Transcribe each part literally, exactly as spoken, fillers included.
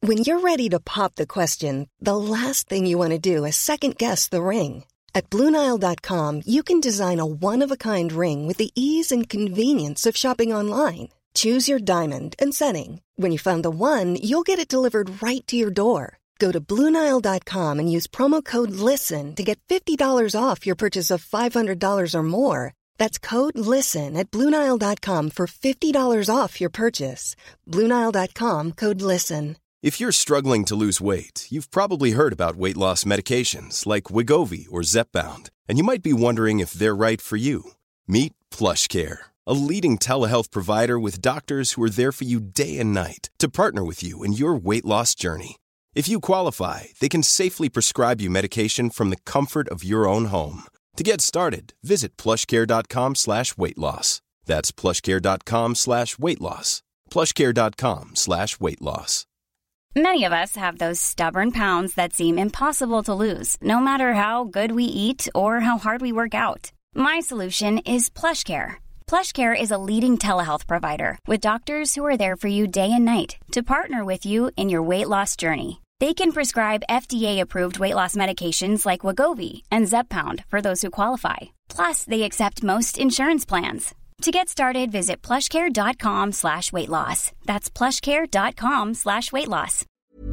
When you're ready to pop the question, the last thing you want to do is second-guess the ring. At Blue Nile dot com, you can design a one-of-a-kind ring with the ease and convenience of shopping online. Choose your diamond and setting. When you find the one, you'll get it delivered right to your door. Go to Blue Nile dot com and use promo code LISTEN to get fifty dollars off your purchase of five hundred dollars or more. That's code LISTEN at Blue Nile dot com for fifty dollars off your purchase. Blue Nile dot com, code LISTEN. If you're struggling to lose weight, you've probably heard about weight loss medications like Wegovy or Zepbound, and you might be wondering if they're right for you. Meet PlushCare, a leading telehealth provider with doctors who are there for you day and night to partner with you in your weight loss journey. If you qualify, they can safely prescribe you medication from the comfort of your own home. To get started, visit plushcare.com slash weight loss. That's plushcare.com slash weight loss. plushcare.com slash weight loss. Many of us have those stubborn pounds that seem impossible to lose, no matter how good we eat or how hard we work out. My solution is PlushCare. PlushCare is a leading telehealth provider with doctors who are there for you day and night to partner with you in your weight loss journey. They can prescribe F D A-approved weight loss medications like Wegovy and Zepbound for those who qualify. Plus, they accept most insurance plans. To get started, visit plushcare.com slash weight loss. That's plushcare.com slash weight loss.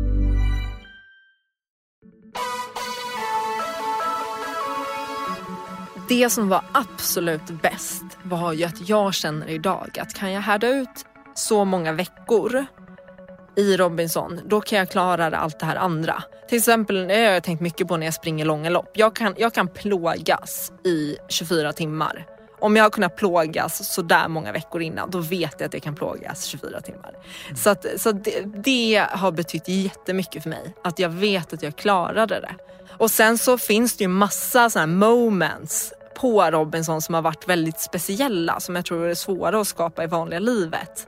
Det som var absolut bäst var ju att jag känner idag att kan jag härda ut så många veckor i Robinson, då kan jag klara allt det här andra. Till exempel, det har jag tänkt mycket på när jag springer långa lopp. Jag kan, jag kan plågas i tjugofyra timmar. Om jag har kunnat plågas så där många veckor innan, då vet jag att jag kan plågas tjugofyra timmar. Mm. Så, att, så det, det har betytt jättemycket för mig. Att jag vet att jag klarade det. Och sen så finns det ju massa såna här moments på Robinson som har varit väldigt speciella. Som jag tror är svåra att skapa i vanliga livet.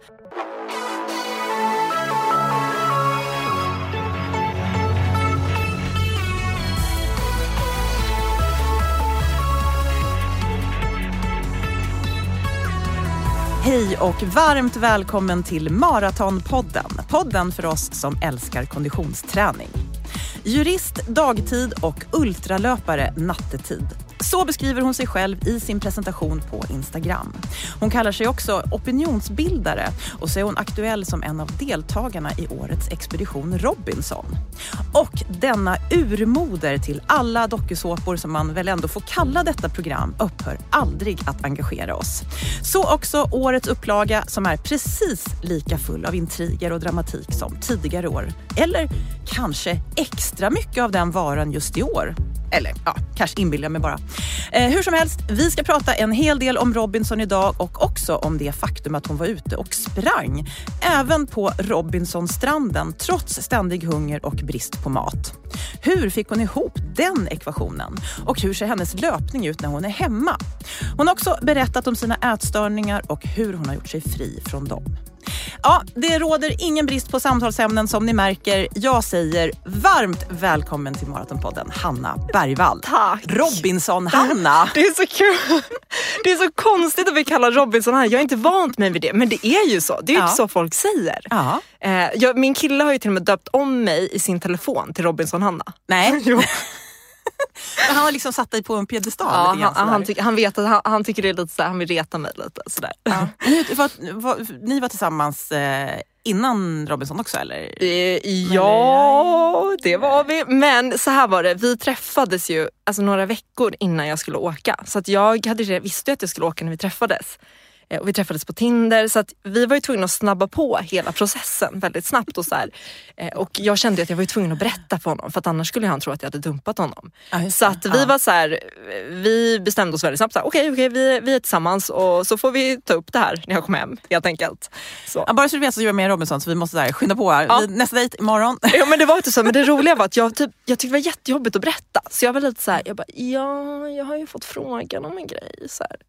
Hej och varmt välkommen till Maratonpodden. Podden för oss som älskar konditionsträning. Jurist dagtid och ultralöpare nattetid. Så beskriver hon sig själv i sin presentation på Instagram. Hon kallar sig också opinionsbildare och så är hon aktuell som en av deltagarna i årets expedition Robinson. Och denna urmoder till alla dokusåpor som man väl ändå får kalla detta program upphör aldrig att engagera oss. Så också årets upplaga som är precis lika full av intriger och dramatik som tidigare år. Eller kanske extra mycket av den varan just i år. Eller ja, kanske inbillar jag mig bara. Eh, hur som helst, vi ska prata en hel del om Robinson idag och också om det faktum att hon var ute och sprang. Även på Robinsonstranden trots ständig hunger och brist på mat. Hur fick hon ihop den ekvationen? Och hur ser hennes löpning ut när hon är hemma? Hon har också berättat om sina ätstörningar och hur hon har gjort sig fri från dem. Ja, det råder ingen brist på samtalsämnen som ni märker. Jag säger varmt välkommen till Maratonpodden, Hanna Bergvall. Tack. Robinson-Hanna. Det är så kul. Det är så konstigt att vi kallar Robinson-Hanna. Jag är inte vant mig vid det, men det är ju så. Det är ju ja. inte så folk säger. Ja. Eh, jag, min kille har ju till och med döpt om mig i sin telefon till Robinson-Hanna. Nej. Jo. Han har liksom satt dig på en piedestal. Ja, han, han, tyck, han vet att han, han tycker det är lite så här, han vill reta mig lite sådär. Ja. Var, var, ni var tillsammans eh, innan Robinson också eller? Eh, ja, det var vi. Men så här var det, vi träffades ju alltså, några veckor innan jag skulle åka. Så att jag hade, visste att jag skulle åka när vi träffades. Och vi träffades på Tinder, så att vi var ju tvungna att snabba på hela processen väldigt snabbt och så här. Och jag kände att jag var ju tvungen att berätta för honom, för att annars skulle han tro att jag hade dumpat honom. Ah, så att vi ah. var så här, vi bestämde oss väldigt snabbt så här, okej, okej, vi, vi är tillsammans och så får vi ta upp det här när jag kommer hem, helt enkelt. Så. Ja, bara så du vet så gör jag med Robinson, så vi måste där skynda på här. Ja. Nästa dejt imorgon. Ja, men det var inte så, men det roliga var att jag, typ, jag tyckte det var jättejobbigt att berätta. Så jag var lite så här, jag bara, ja, jag har ju fått frågan om en grej så här.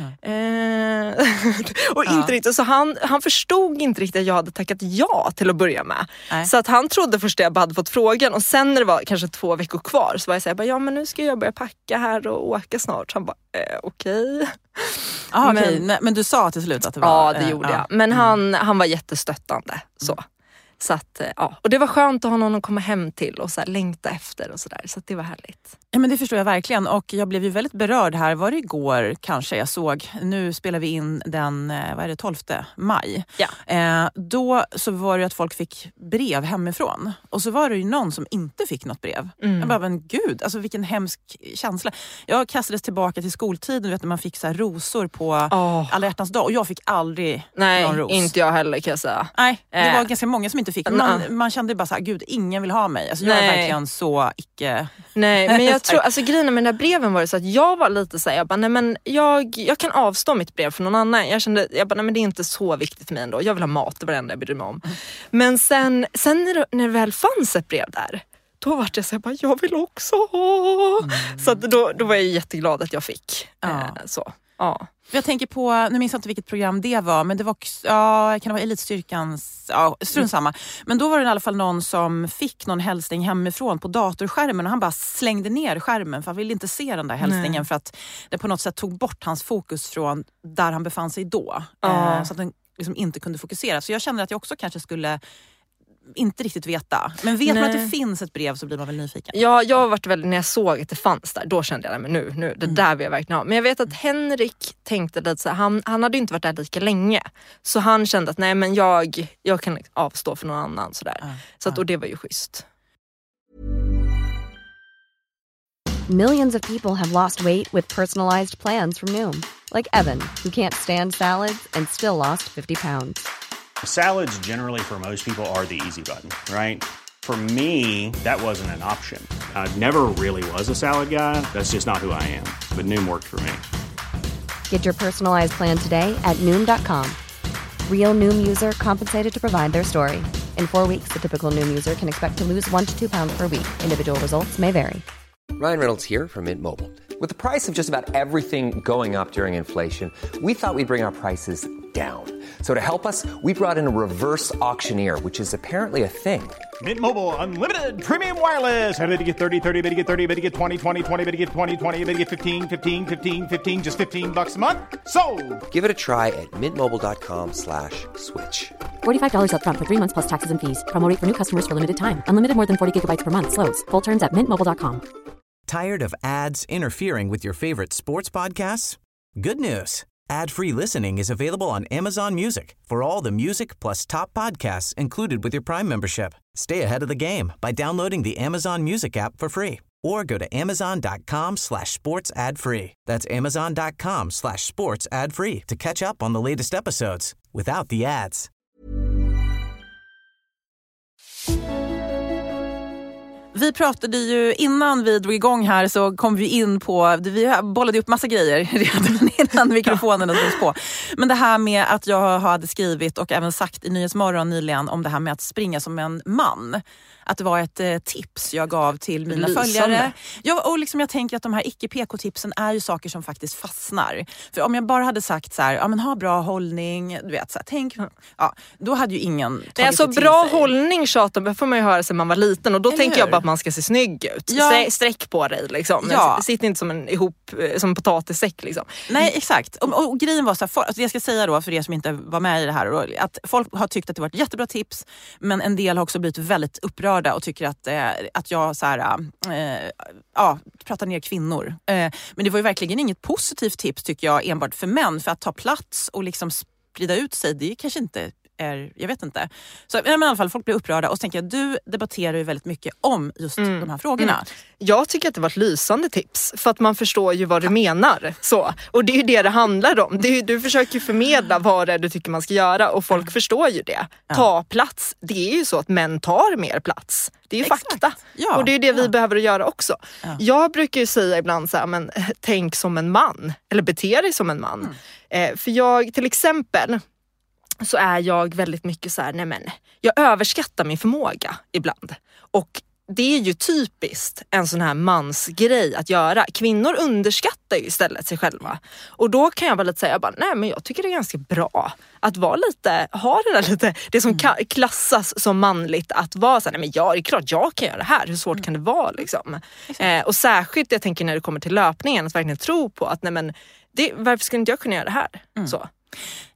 Mm. Eh, och ja. inte riktigt, så han, han förstod inte riktigt att jag hade tackat ja till att börja med. Nej. Så att han trodde först att jag bara hade fått frågan, och sen när det var kanske två veckor kvar så var jag så här, ja men nu ska jag börja packa här och åka snart. Så han bara, eh, okej. Okay. Ah, men, okay. men du sa till slut att det var... Ja, det gjorde eh, jag. Men mm. han, han var jättestöttande. Så. Så att, ja. Och det var skönt att ha någon att komma hem till och så här längta efter och sådär. Så att det var härligt. Ja, men det förstår jag verkligen. Och jag blev ju väldigt berörd här. Var det igår kanske jag såg. Nu spelar vi in den vad är det, tolfte maj. Ja. Eh, då så var det att folk fick brev hemifrån. Och så var det ju någon som inte fick något brev. Mm. Jag bara, men gud, alltså vilken hemsk känsla. Jag kastades tillbaka till skoltiden, vet, när man fick så här rosor på oh. alla hjärtans dag. Och jag fick aldrig Nej, någon ros. Nej, inte jag heller kan jag säga. Nej, det eh. var ganska många som inte fick. Man, man kände bara så här, gud, ingen vill ha mig. Alltså jag Nej. är verkligen så icke... Nej, men jag tror, alltså grejen med den där breven var det så att jag var lite så här, jag bara, nej men jag, jag kan avstå mitt brev för någon annan. Jag kände, jag bara, nej men det är inte så viktigt för mig ändå. Jag vill ha mat, det var det enda jag brydde mig om. Mm. Men sen, sen när, det, när det väl fanns ett brev där, då var det så här, bara, jag vill också ha. Mm. Så att då, då var jag jätteglad att jag fick. Ja. Eh, så, ja. Jag tänker på, nu minns jag inte vilket program det var, men det var, ja, kan det vara Elitstyrkans, ja, strunt samma. Men då var det i alla fall någon som fick någon hälsning hemifrån på datorskärmen och han bara slängde ner skärmen för han ville inte se den där hälsningen. Nej. För att det på något sätt tog bort hans fokus från där han befann sig då. Ja. Eh, så att den liksom inte kunde fokusera. Så jag känner att jag också kanske skulle inte riktigt veta. Men vet Nej. man att det finns ett brev så blir man väl nyfiken. Ja, jag har varit väldigt, när jag såg att det fanns där, då kände jag, men nu, nu det mm. där vill jag verkligen ha. Men jag vet att Henrik tänkte lite så här, han, han hade ju inte varit där lika länge. Så han kände att nej, men jag, jag kan avstå för någon annan sådär. Mm. Så att, och det var ju schysst. Millions of people have lost weight with personalized plans from Noom. Like Evan, who can't stand salads and still lost fifty pounds. Salads generally for most people are the easy button, right? For me, that wasn't an option. I never really was a salad guy. That's just not who I am. But Noom worked for me. Get your personalized plan today at Noom dot com. Real Noom user compensated to provide their story. In four weeks, the typical Noom user can expect to lose one to two pounds per week. Individual results may vary. Ryan Reynolds here from Mint Mobile. With the price of just about everything going up during inflation, we thought we'd bring our prices down. So to help us, we brought in a reverse auctioneer, which is apparently a thing. Mint Mobile Unlimited Premium Wireless. How to get thirty, thirty, how to get thirty, how to get twenty, twenty, twenty, how to get twenty, twenty, how to get fifteen, fifteen, fifteen, fifteen, just fifteen bucks a month? Sold! Give it a try at mintmobile.com slash switch. forty-five dollars up front for three months plus taxes and fees. Promo rate for new customers for limited time. Unlimited more than forty gigabytes per month. Slows full terms at mint mobile dot com. Tired of ads interfering with your favorite sports podcasts? Good news. Ad-free listening is available on Amazon Music for all the music plus top podcasts included with your Prime membership. Stay ahead of the game by downloading the Amazon Music app for free or go to amazon.com slash sports ad free. That's amazon.com slash sports ad free to catch up on the latest episodes without the ads. Vi pratade ju innan vi drog igång här så kom vi in på, vi bollade upp massa grejer redan innan mikrofonen drogs på. Men det här med att jag hade skrivit och även sagt i Nyhetsmorgon nyligen om det här med att springa som en man. Att det var ett eh, tips jag gav till mina Lysande. följare. Ja, och liksom jag tänker att de här icke-P K-tipsen är ju saker som faktiskt fastnar. För om jag bara hade sagt så här, ja men ha bra hållning, du vet så här, tänk, ja, då hade ju ingen tagit det är alltså det till bra sig. hållning, tjatar, får man ju höra sedan man var liten och då Eller tänker hur? jag bara att man ska se snygg ut. Ja. Sträck på dig liksom. Ja. Sitt inte som en ihop som en potatissäck liksom. Nej, exakt. Och, och, och grejen var så här, för, alltså jag ska säga då för er som inte var med i det här, att folk har tyckt att det var ett jättebra tips, men en del har också blivit väldigt upprörda och tycker att att jag så här, äh, ja, pratar ner kvinnor. Äh, men det var ju verkligen inget positivt tips tycker jag enbart för män. För att ta plats och liksom sprida ut sig, det kanske inte är, jag vet inte. Så men i alla fall, folk blir upprörda och så tänker jag, du debatterar ju väldigt mycket om just mm. de här frågorna. Mm. Jag tycker att det var ett lysande tips för att man förstår ju vad du ja. menar. Så. Och det är ju det det handlar om. Det är ju, du försöker ju förmedla vad det är du tycker man ska göra och folk ja. förstår ju det. Ja. Ta plats. Det är ju så att män tar mer plats. Det är ju Exakt. fakta. Ja. Och det är det vi ja. behöver göra också. Ja. Jag brukar ju säga ibland så här, men tänk som en man. Eller bete dig som en man. Mm. Eh, för jag till exempel så är jag väldigt mycket så här, nej men jag överskattar min förmåga ibland. Och det är ju typiskt en sån här mansgrej att göra. Kvinnor underskattar ju istället sig själva. Och då kan jag bara lite säga, jag bara, nej men jag tycker det är ganska bra att vara lite, ha det där lite, det som mm. klassas som manligt att vara så här, nej men jag, det är klart jag kan göra det här. Hur svårt mm. kan det vara liksom? Eh, och särskilt jag tänker när det kommer till löpningen att verkligen tro på att nej men, det, varför ska inte jag kunna göra det här? Mm. Så. Ja,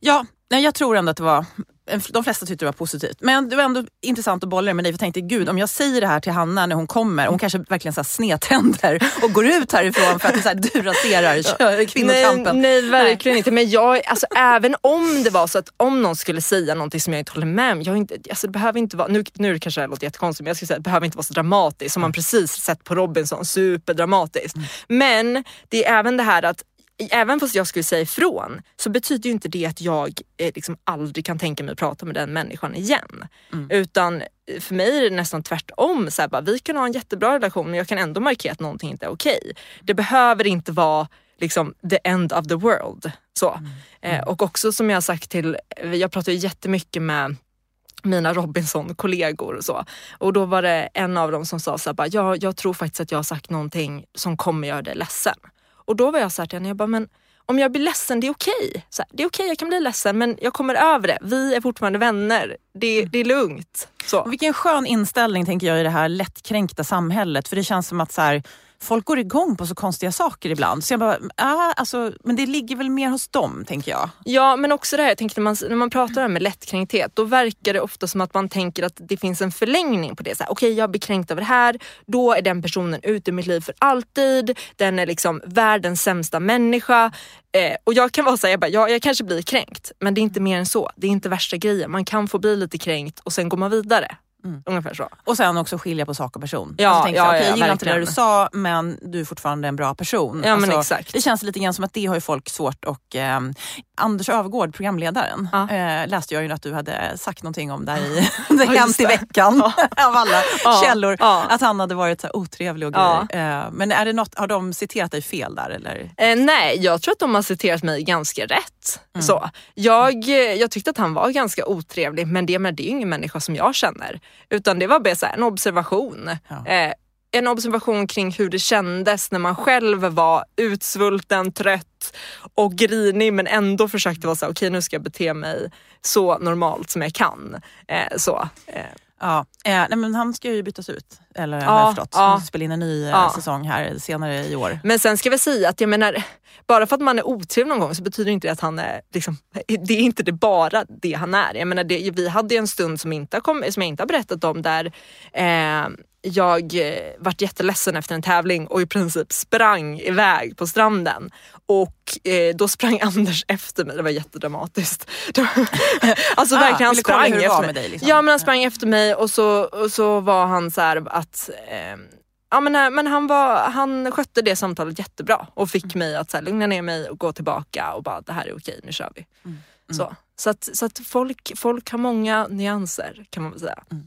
Nej, jag tror ändå att det var... De flesta tyckte det var positivt. Men det var ändå intressant att bolla med dig. För jag tänkte, gud, om jag säger det här till Hanna när hon kommer. Hon kanske verkligen så här snedtänder och går ut härifrån för att det så här, du raserar kvinnokampen. Nej, nej, verkligen nej. inte. Men jag, alltså, även om det var så att om någon skulle säga någonting som jag inte håller med om. Jag inte, alltså, det behöver inte vara... Nu, nu kanske det låter jättekonstigt, men jag skulle säga att det behöver inte vara så dramatiskt. Som man precis sett på Robinson. Superdramatiskt. Mm. Men det är även det här att även fast jag skulle säga ifrån så betyder ju inte det att jag eh, liksom aldrig kan tänka mig att prata med den människan igen. Mm. Utan för mig är det nästan tvärtom. Så här, bara, vi kan ha en jättebra relation men jag kan ändå markera att någonting inte är okej. Det behöver inte vara liksom the end of the world. Så. Mm. Eh, och också som jag har sagt till, jag pratar ju jättemycket med mina Robinson-kollegor och så. Och då var det en av dem som sa så här, bara, ja, jag tror faktiskt att jag har sagt någonting som kommer göra dig ledsen. Och då var jag så här till henne, jag bara, men om jag blir ledsen, det är okej. Så här, det är okej, jag kan bli ledsen, men jag kommer över det. Vi är fortfarande vänner. Det, det är lugnt. Så. Och vilken skön inställning tänker jag i det här lättkränkta samhället. För det känns som att så här, folk går igång på så konstiga saker ibland. Så jag bara, ah, alltså, men det ligger väl mer hos dem, tänker jag. Ja, men också det här, jag tänkte, när man, när man pratar om lättkränkthet, då verkar det ofta som att man tänker att det finns en förlängning på det. Okej, okay, jag blir kränkt över det här, då är den personen ute i mitt liv för alltid. Den är liksom världens sämsta människa. Eh, och jag kan vara så här, jag, bara, ja, jag kanske blir kränkt, men det är inte mer än så. Det är inte värsta grejen. Man kan få bli lite kränkt och sen går man vidare. Mm. Ungefär så. Och sen också skilja på sak och person. Ja, alltså, ja, så, okay, ja, jag gillar verkligen. inte det du sa, men du är fortfarande en bra person. Ja, alltså, men exakt. Det känns lite grann som att det har ju folk svårt. Och eh, Anders Öfvergård, programledaren, ja. eh, läste jag ju att du hade sagt någonting om där i det ja, hänt i veckan ja. av alla ja. källor. Ja. Att han hade varit så här otrevlig och ja. grejer. Eh, men är det något, har de citerat dig fel där? Eller? Eh, nej, jag tror att de har citerat mig ganska rätt. Mm. Så. Jag, jag tyckte att han var ganska otrevlig, men det, men det är ju ingen människa som jag känner. Utan det var bara så här, en observation. Ja. Eh, en observation kring hur det kändes när man själv var utsvulten, trött och grinig, men ändå försökte vara så här, okej, okay, nu ska jag bete mig så normalt som jag kan. Eh, så. Eh. Ja, eh, nej, men han ska ju bytas ut. Eller har jag förstått. Han ska spela in en ny ja. säsong här senare i år. Men sen ska vi säga att jag menar, bara för att man är otrevlig någon gång så betyder inte det att han är liksom, det är inte det bara det han är. Jag menar, det, vi hade en stund som, inte kom, som jag inte har berättat om där eh, jag vart jätteledsen efter en tävling och i princip sprang iväg på stranden. Och eh, då sprang Anders efter mig. Det var jättedramatiskt. Alltså ah, verkligen, han sprang efter mig. Dig, liksom. Ja, men han sprang efter mig och så, och så var han så här att... Eh, ja, men, men han, var, han skötte det samtalet jättebra och fick mm. mig att så här, lugna ner mig och gå tillbaka och bara, det här är okej, nu kör vi. Mm. Mm. Så, så att, så att folk, folk har många nyanser, kan man väl säga. Mm.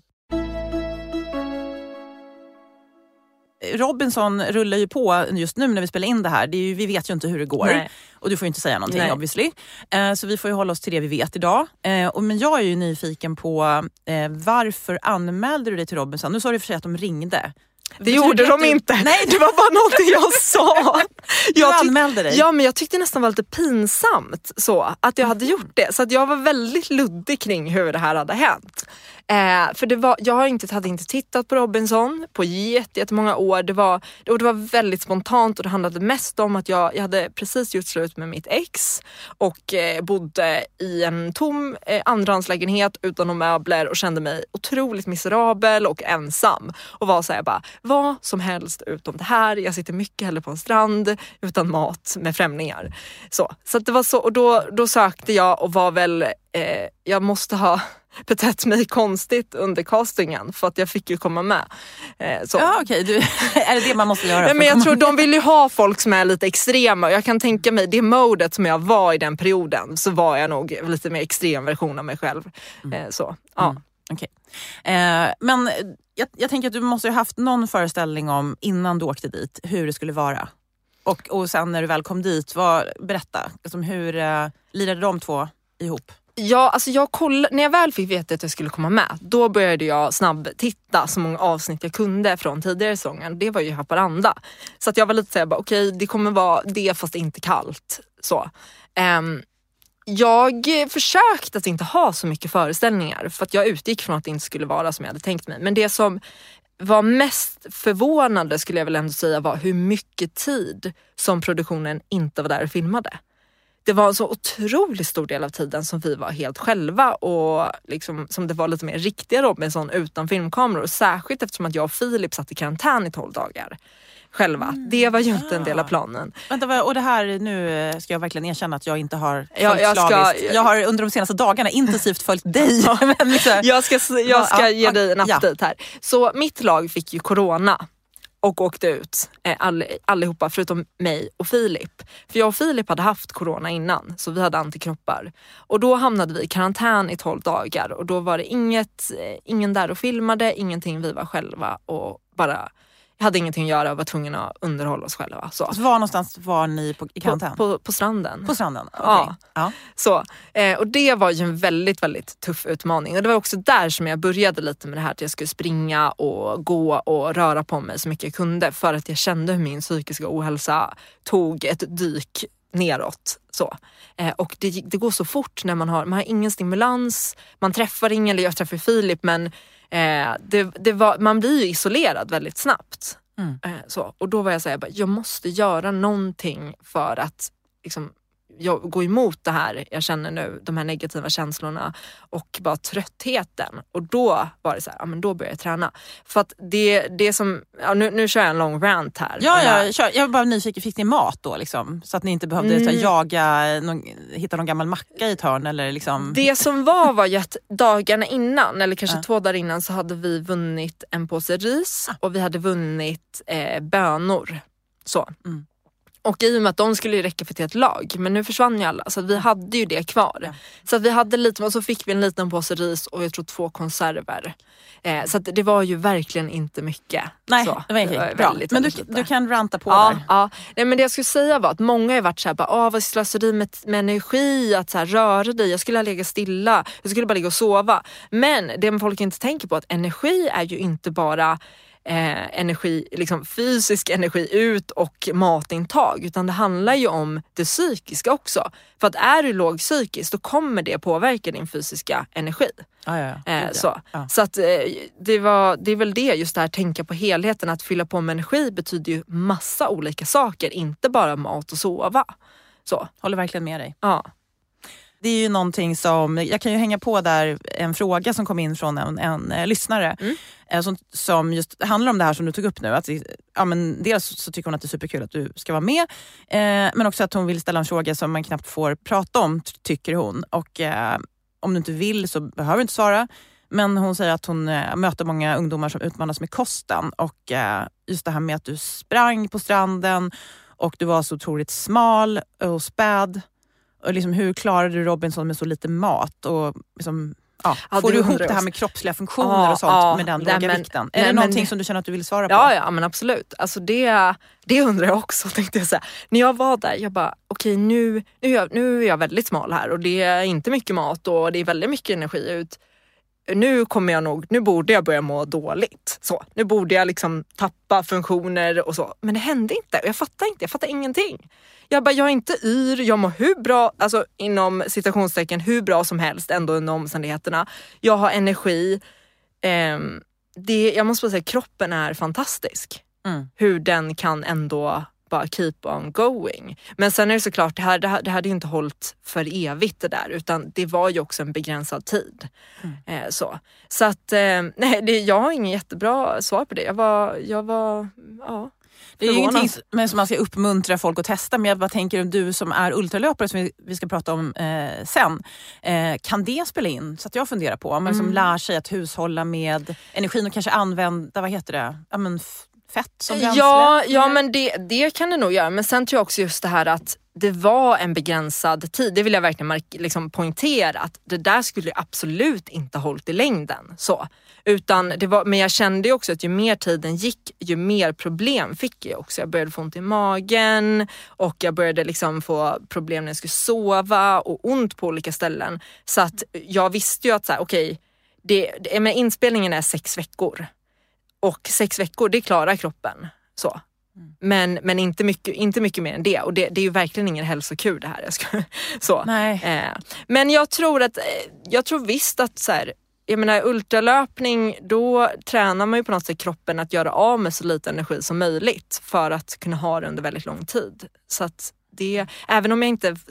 Robinson rullar ju på just nu när vi spelar in det här. Det är ju, vi vet ju inte hur det går. Nej. Och du får ju inte säga någonting, Nej. obviously. Eh, så vi får ju hålla oss till det vi vet idag. Eh, och, men jag är ju nyfiken på eh, varför anmälde du dig till Robinson? Nu sa du för sig att de ringde. Det gjorde de du... inte. Nej, det var bara någonting jag sa. Jag tyck... anmälde dig. Ja, men jag tyckte nästan var lite pinsamt så att jag hade gjort det. Så att jag var väldigt luddig kring hur det här hade hänt. Eh, för det var, jag har inte, hade inte tittat på Robinson på jätte, jättemånga år. Det var, och det var väldigt spontant och det handlade mest om att jag, jag hade precis gjort slut med mitt ex och eh, bodde i en tom eh, andrahandslägenhet utan några möbler och kände mig otroligt miserabel och ensam. Och var så här bara, vad som helst utom det här. Jag sitter mycket hellre på en strand utan mat med främlingar. Så, så att det var så, och då, då sökte jag och var väl, eh, jag måste ha betett mig konstigt under castingen för att jag fick ju komma med. Eh, så. Ja, okej. Okay. Är det det man måste göra? Nej, men jag tror de vill ju ha folk som är lite extrema. Jag kan tänka mig, det modet som jag var i den perioden så var jag nog lite mer extrem version av mig själv. Mm. Eh, så, ja. Mm. Okej. Okay. Eh, men jag, jag tänker att du måste ha haft någon föreställning om innan du åkte dit hur det skulle vara. Och, och sen när du väl kom dit, vad, berätta. Alltså, hur eh, lirade de två ihop? Ja, alltså jag kollade, när jag väl fick veta att jag skulle komma med, då började jag snabb titta så många avsnitt jag kunde från tidigare säsongen. Det var ju Haparanda. Så att jag var lite såhär, okej, okay, det kommer vara det fast inte kallt. Så. Um, jag försökte att inte ha så mycket föreställningar för att jag utgick från att det inte skulle vara som jag hade tänkt mig. Men det som var mest förvånande skulle jag väl ändå säga var hur mycket tid som produktionen inte var där och filmade. det var en så otroligt stor del av tiden som vi var helt själva och liksom, som det var lite mer riktiga Robinson utan filmkameror. Särskilt eftersom att jag och Filip satt i karantän i tolv dagar själva. Mm, det var ju ja. inte en del av planen. Vänta, och det här, nu ska jag verkligen erkänna att jag inte har följt ja, jag ska, Jag har under de senaste dagarna intensivt följt dig. jag ska, jag ska ja, ge dig en update ja. här. Så mitt lag fick ju corona och åkte ut all, allihopa förutom mig och Filip. För jag och Filip hade haft corona innan, så vi hade antikroppar. Och då hamnade vi i karantän i tolv dagar och då var det inget, ingen där och filmade, ingenting, vi var själva och bara... Jag hade ingenting att göra och var tvungen att underhålla oss själva. Så. Så var någonstans var ni på, i karantän? På, på, på stranden. På stranden, okej. Okay. Ja. ja. Så, eh, och det var ju en väldigt, väldigt tuff utmaning. Och det var också där som jag började lite med det här att jag skulle springa och gå och röra på mig så mycket jag kunde. För att jag kände hur min psykiska ohälsa tog ett dyk neråt. Så. Eh, och det, det går så fort när man har, man har ingen stimulans. Man träffar ingen, eller jag träffar Filip, men Eh, det, det var, man blir ju isolerad väldigt snabbt. Mm. Eh, så. Och då var jag så här, jag, bara, jag måste göra någonting för att liksom, jag går emot det här jag känner nu, de här negativa känslorna och bara tröttheten. Och då var det så här, ja men då började jag träna. För att det, det som, ja, nu, nu kör jag en lång rant här. Ja, ja jag, kör, jag var bara nyfiken, fick ni mat då liksom? Så att ni inte behövde mm. jaga, någon, hitta någon gammal macka i ett hörn eller liksom? Det som var var ju att dagarna innan, eller kanske ja. två dagar innan, så hade vi vunnit en påse ris och vi hade vunnit eh, bönor. Så. Mm. Och i och med att de skulle ju räcka för till ett lag. Men nu försvann ju alla. Så att vi hade ju det kvar. Ja. Så att vi hade lite, och så fick vi en liten påse ris och jag tror två konserver. Eh, så att det var ju verkligen inte mycket. Nej, så. det var inte bra. Väldigt, men väldigt du, du kan ranta på ja, där. Ja, nej, men det jag skulle säga var att många har varit så här, bara, ah, vad slöseri med, med energi, att så här, röra dig. Jag skulle ha legat stilla. Jag skulle bara ligga och sova. Men det folk inte tänker på, att energi är ju inte bara Eh, energi, liksom fysisk energi ut och matintag, utan det handlar ju om det psykiska också. För att är du låg psykiskt, då kommer det påverka din fysiska energi. Ah, ja, ja. Eh, ja. så ja. så att eh, det, var, det är väl det, just det här tänka på helheten, att fylla på med energi betyder ju massa olika saker, inte bara mat och sova. Så. Håller verkligen med dig. Ja. Det är ju någonting som, jag kan ju hänga på där en fråga som kom in från en, en, en lyssnare mm. eh, som, som just handlar om det här som du tog upp nu. Att, ja, men dels så tycker hon att det är superkul att du ska vara med, eh, men också att hon vill ställa en fråga som man knappt får prata om, tycker hon. Och eh, om du inte vill så behöver du inte svara. Men hon säger att hon eh, möter många ungdomar som utmanas med kosten. Och eh, just det här med att du sprang på stranden och du var så otroligt smal och späd. Och liksom, hur klarade du Robinson med så lite mat? Och liksom, ja, ja, får du ihop det här med kroppsliga funktioner ja, och sånt ja, med den låga nej, vikten? Är nej, det någonting men, som du känner att du vill svara på? Ja, ja men absolut. Alltså det, det undrar jag också, tänkte jag säga. När jag var där, jag bara, okej okay, nu, nu, är jag, nu är jag väldigt smal här. Och det är inte mycket mat och det är väldigt mycket energi ut. Nu kommer jag nog, nu borde jag börja må dåligt. Så, nu borde jag liksom tappa funktioner och så. Men det hände inte. Jag fattar inte, jag fattar ingenting. Jag bara, jag är inte yr, jag mår hur bra, alltså inom citationstecken hur bra som helst ändå under omständigheterna. Jag har energi. Eh, det, jag måste bara säga, kroppen är fantastisk. Mm. Hur den kan ändå bara keep on going. Men sen är det såklart, det här, det här, det hade ju inte hållit för evigt det där, utan det var ju också en begränsad tid. Mm. Eh, så. så att, eh, nej, det, jag har ingen jättebra svar på det. Jag var, jag var, ja. Det är ju ingenting som man ska uppmuntra folk att testa, men jag bara tänker om du som är ultralöpare som vi, vi ska prata om eh, sen, eh, kan det spela in? Så att jag funderar på, om man mm. som lär sig att hushålla med energin och kanske använda, vad heter det? Ja, men f- fett som bränsle? Ja, ja men det, det kan det nog göra, men sen tror jag också just det här att det var en begränsad tid. Det vill jag verkligen mark- liksom poängtera, att det där skulle absolut inte ha hållit i längden. Så. Utan det var, men jag kände ju också att ju mer tiden gick, ju mer problem fick jag också. Jag började få ont i magen och jag började liksom få problem när jag skulle sova och ont på olika ställen. Så att jag visste ju att så här, okej, det, det, men inspelningen är sex veckor. Och sex veckor, det klarar kroppen. Så. Men, men inte, mycket, inte mycket mer än det. Och det, det är ju verkligen ingen hälsokur det här. Jag ska, så. Nej. Eh, men jag tror att jag tror visst att så här, jag menar ultralöpning, då tränar man ju på något sätt kroppen att göra av med så lite energi som möjligt för att kunna ha det under väldigt lång tid. Så att det, även om jag inte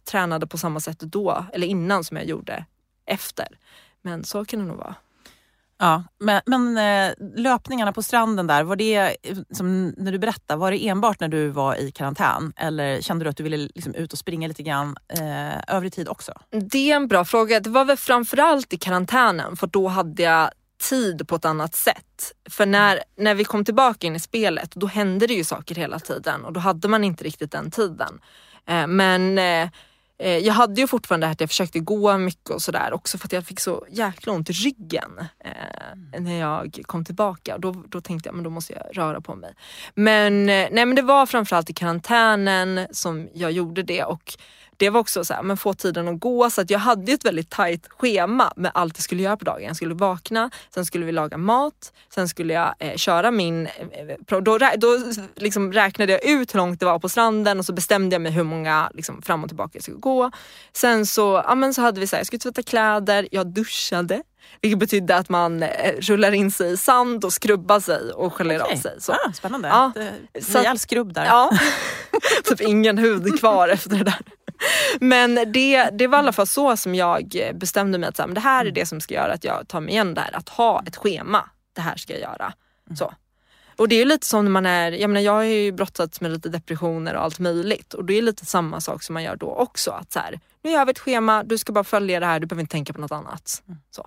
tränade på samma sätt då, eller innan som jag gjorde efter. Men så kan det nog vara. Ja, men, men löpningarna på stranden där, var det, som när du berättade, var det enbart när du var i karantän? Eller kände du att du ville liksom ut och springa lite grann eh, övrig tid också? Det är en bra fråga. Det var väl framförallt i karantänen, för då hade jag tid på ett annat sätt. För när, när vi kom tillbaka in i spelet, då hände det ju saker hela tiden och då hade man inte riktigt den tiden. Eh, men... Eh, Jag hade ju fortfarande det här att jag försökte gå mycket och sådär också, för att jag fick så jäkla ont i ryggen eh, när jag kom tillbaka. Då, då tänkte jag, men då måste jag röra på mig. Men, nej, men det var framförallt i karantänen som jag gjorde det, och det var också så här, men få tiden att gå, så att jag hade ett väldigt tajt schema med allt jag skulle göra på dagen. Jag skulle vakna, sen skulle vi laga mat, sen skulle jag eh, köra min eh, då, då liksom räknade jag ut hur långt det var på stranden, och så bestämde jag mig hur många liksom, fram och tillbaka jag skulle gå. Sen så, ja, men så hade vi så här, jag skulle tvätta kläder, jag duschade, vilket betydde att man eh, rullar in sig i sand och skrubbar sig och sköljer okay. av sig. Så. Ah, spännande. Ja, rejäl skrubb där. Ja, typ ingen hud kvar efter det där. Men det, det var i alla fall så som jag bestämde mig att så här, men det här är det som ska göra att jag tar mig igen där. Att ha ett schema. Det här ska jag göra. Så. Och det är ju lite som när man är, jag menar jag har ju brottats med lite depressioner och allt möjligt. Och det är lite samma sak som man gör då också. Att så här, nu gör vi ett schema, du ska bara följa det här, du behöver inte tänka på något annat. Så.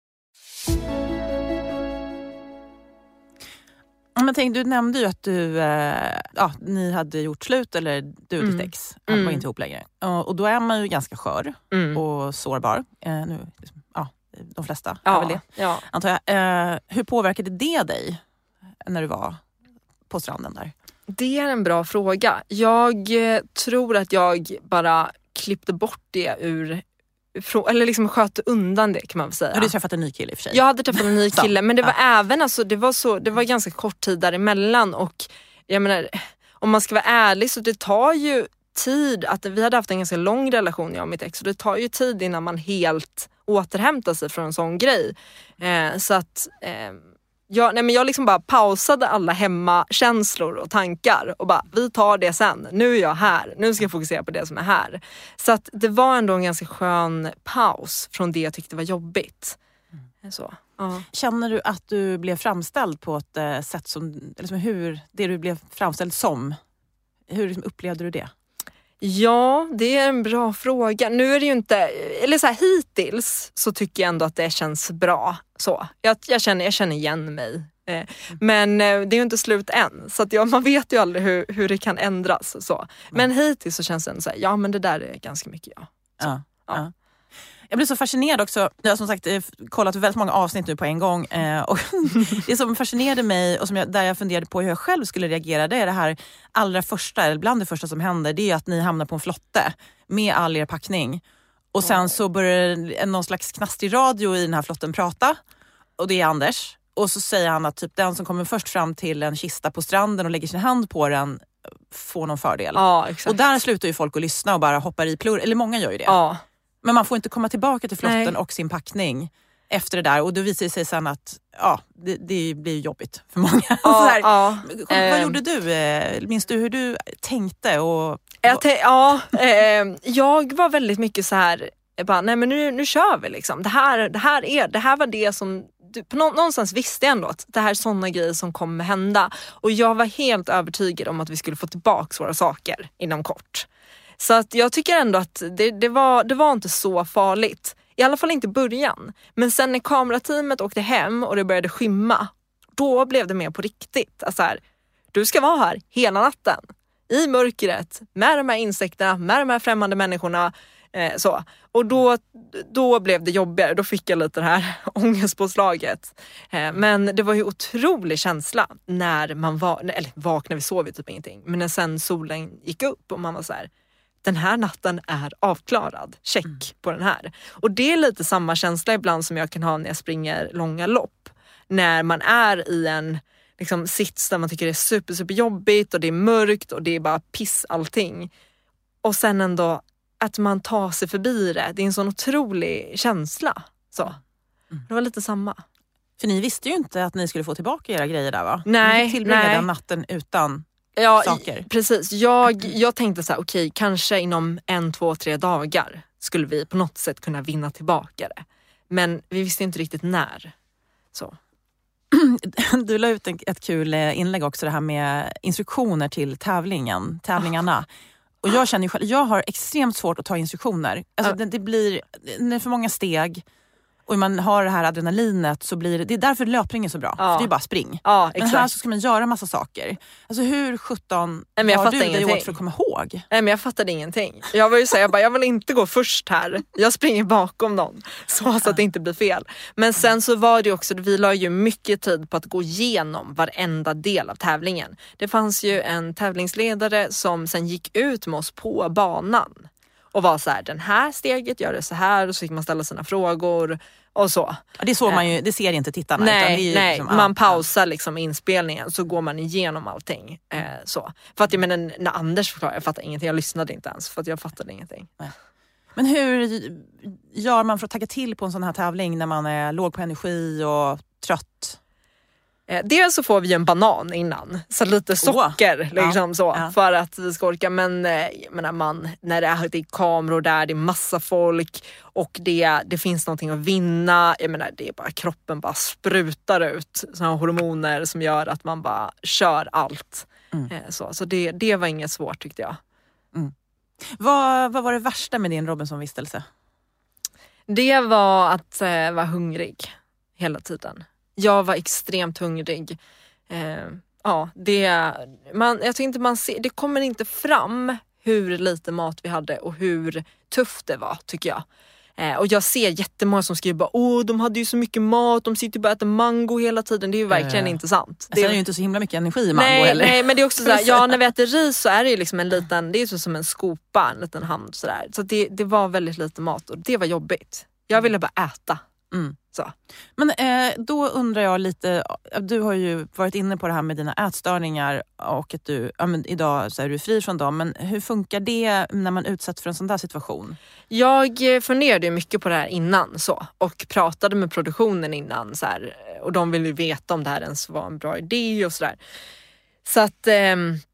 Men tänk, du nämnde ju att du, eh, ja, ni hade gjort slut, eller du och ditt Mm. ex mm. var inte ihop längre. Och, och då är man ju ganska skör Mm. och sårbar. Eh, nu, liksom, ja, de flesta Ja, är väl det, ja. antar jag. Eh, hur påverkade det dig när du var på stranden där? Det är en bra fråga. Jag eh, tror att jag bara klippte bort det ur, eller liksom sköt undan det, kan man väl säga. Har du träffat en ny kille i och för sig? Jag hade träffat en ny kille, men det var ja. även alltså, det var så, det var ganska kort tid däremellan, och jag menar, om man ska vara ärlig så det tar ju tid, att vi hade haft en ganska lång relation, jag och mitt ex, och det tar ju tid innan man helt återhämtar sig från en sån grej. Eh, så att eh, jag, nej men jag liksom bara pausade alla hemmakänslor och tankar och bara, vi tar det sen, nu är jag här, nu ska jag fokusera på det som är här. Så att det var ändå en ganska skön paus från det jag tyckte var jobbigt. Mm. Så, ja. Känner du att du blev framställd på ett äh, sätt som, eller som hur det du blev framställd som, hur liksom upplevde du det? Ja, det är en bra fråga. Nu är det ju inte, eller så här, hittills så tycker jag ändå att det känns bra. Så, jag, jag, känner, jag känner igen mig. Eh, men eh, det är ju inte slut än. Så att jag, man vet ju aldrig hur, hur det kan ändras. Så. Men hittills så känns det ändå så här, ja men det där är ganska mycket ja. Så, ja, ja. ja. Jag blir så fascinerad också. Jag har som sagt kollat väldigt många avsnitt nu på en gång. Eh, och det som fascinerade mig och som jag, där jag funderade på hur jag själv skulle reagera, det är det här allra första, eller bland det första som händer, det är att ni hamnar på en flotte med all er packning. Och sen så börjar någon slags knastrig radio i den här flotten prata. Och det är Anders. Och så säger han att typ den som kommer först fram till en kista på stranden och lägger sin hand på den får någon fördel. Ja, exakt. Och där slutar ju folk att lyssna och bara hoppar i plur. Eller många gör ju det. Ja. Men man får inte komma tillbaka till flotten. Nej. Och sin packning efter det där. Och då visar det sig sen att ja, det, det blir jobbigt för många. Ja, så här, ja. Vad eh. gjorde du? Minns du hur du tänkte? Och, jag te- ja, eh, jag var väldigt mycket så här, jag bara, nej men nu, nu kör vi liksom. Det här, det här är, det här var det som, du, på nå- någonstans visste jag ändå att det här är sådana grejer som kommer hända. Och jag var helt övertygad om att vi skulle få tillbaka våra saker inom kort. Så att jag tycker ändå att det, det, var, det var inte så farligt. I alla fall inte i början. Men sen när kamerateamet åkte hem och det började skymma, då blev det mer på riktigt. Alltså här, du ska vara här hela natten. I mörkret, med de här insekterna, med de här främmande människorna. Eh, så. Och då, då blev det jobbigare. Då fick jag lite det här ångestpåslaget. Eh, men det var ju otrolig känsla när man var, eller vaknade, vi sov ju typ ingenting. Men när sen solen gick upp och man var så här, den här natten är avklarad. Check mm. på den här. Och det är lite samma känsla ibland som jag kan ha när jag springer långa lopp. När man är i en liksom, sits där man tycker det är super, super jobbigt och det är mörkt och det är bara piss allting. Och sen ändå att man tar sig förbi det. Det är en sån otrolig känsla. Så. Mm. Det var lite samma. För ni visste ju inte att ni skulle få tillbaka era grejer där, va? Nej. Ni fick tillbringa nej. den natten utan ja, saker. I, precis. Jag, jag tänkte så här, okej, okay, kanske inom en, två, tre dagar skulle vi på något sätt kunna vinna tillbaka det. Men vi visste inte riktigt när. Så. Du la ut ett kul inlägg också, det här med instruktioner till tävlingen, tävlingarna. Och jag känner ju själv, jag har extremt svårt att ta instruktioner. Alltså det, det blir, det är för många steg. Och man har det här adrenalinet så blir det, det är därför löpning är så bra. Ja. För det är bara spring. Ja, men här så ska man göra massa saker. Alltså hur sjutton Nej, har du det åt för att komma ihåg? Nej, men jag fattade ingenting. Jag var ju så jag bara, jag vill inte gå först här. Jag springer bakom någon. Så, så att det inte blir fel. Men sen så var det också, vi la ju mycket tid på att gå igenom varenda del av tävlingen. Det fanns ju en tävlingsledare som sen gick ut med oss på banan. Och var så här, den här steget gör det så här. Och så fick man ställa sina frågor. Och så. Ja, det, såg man ju, det ser inte tittarna. Nej, utan det är nej liksom, man ah, pausar liksom inspelningen så går man igenom allting. Eh, så. För att jag menar, när Anders förklarade, jag fattade ingenting. Jag lyssnade inte ens för att jag fattade ingenting. Nej. Men hur gör man för att tagga till på en sån här tävling när man är låg på energi och trött? Eh, dels så får vi en banan innan. Så lite socker oh. liksom, ja. så, ja. för att vi ska orka. Men eh, jag menar, man, när det är, det är kameror där, det är massa folk och det, det finns någonting att vinna. Jag menar, det är bara, kroppen bara sprutar ut såna hormoner som gör att man bara kör allt. Mm. Eh, så så det, det var inget svårt tyckte jag. Mm. Vad, vad var det värsta med din Robinson-vistelse? Det var att eh, vara hungrig hela tiden. Jag var extremt hungrig. Eh, ja, det, man, jag tänkte man ser, det kommer inte fram hur lite mat vi hade och hur tufft det var tycker jag. Eh, och jag ser jättemånga som skriver bara, åh de hade ju så mycket mat, de sitter bara och äter mango hela tiden. Det är ju verkligen eh. inte sant. Det är ju inte så himla mycket energi i mango nej, heller. Nej, men det är också såhär, ja när vi äter ris så är det ju liksom en liten, det är ju som en skopa, en liten hand sådär. Så det, det var väldigt lite mat och det var jobbigt. Jag ville bara äta. Mm. Så. Men eh, då undrar jag lite, du har ju varit inne på det här med dina ätstörningar och att du, ja, men idag så är du fri från dem, men hur funkar det när man utsätts för en sån där situation? Jag funderade ju mycket på det här innan så, och pratade med produktionen innan så här, och de ville ju veta om det här ens var en bra idé och sådär. Så att eh,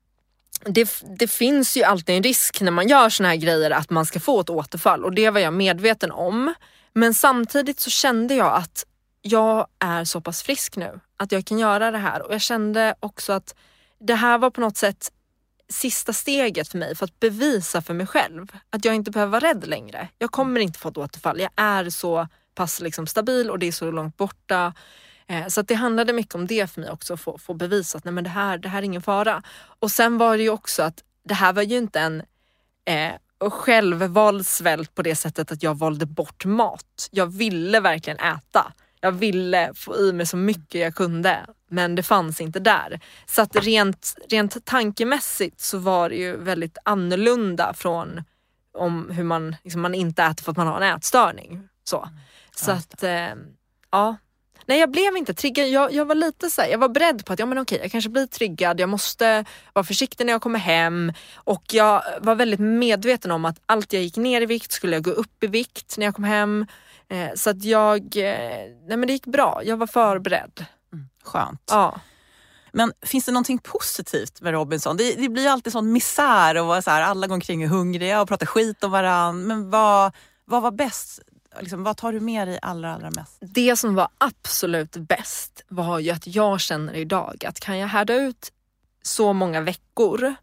det, det finns ju alltid en risk när man gör såna här grejer att man ska få ett återfall och det var jag medveten om. Men samtidigt så kände jag att jag är så pass frisk nu att jag kan göra det här. Och jag kände också att det här var på något sätt sista steget för mig för att bevisa för mig själv att jag inte behöver vara rädd längre. Jag kommer inte få ett återfall. Jag är så pass liksom stabil och det är så långt borta. Eh, så att det handlade mycket om det för mig också, att få, få bevisa att nej, men det, här, det här är ingen fara. Och sen var det ju också att det här var ju inte en... Eh, och självvald svält på det sättet att jag valde bort mat. Jag ville verkligen äta. Jag ville få i mig så mycket jag kunde. Men det fanns inte där. Så att rent, rent tankemässigt så var det ju väldigt annorlunda från om hur man, liksom man inte äter för att man har en ätstörning. Så, så att, eh, ja. Nej, jag blev inte triggad. Jag, jag var lite så här, jag var beredd på att ja, men okej, jag kanske blir triggad. Jag måste vara försiktig när jag kommer hem. Och jag var väldigt medveten om att allt jag gick ner i vikt skulle jag gå upp i vikt när jag kom hem. Eh, så att jag, eh, nej men det gick bra. Jag var förberedd. Mm, skönt. Ja. Men finns det någonting positivt med Robinson? Det, det blir alltid sån misär och så här, alla går omkring och hungriga och pratar skit om varandra. Men vad, vad var bäst? Liksom, vad tar du med dig allra, allra mest? Det som var absolut bäst var ju att jag känner idag att kan jag härda ut så många veckor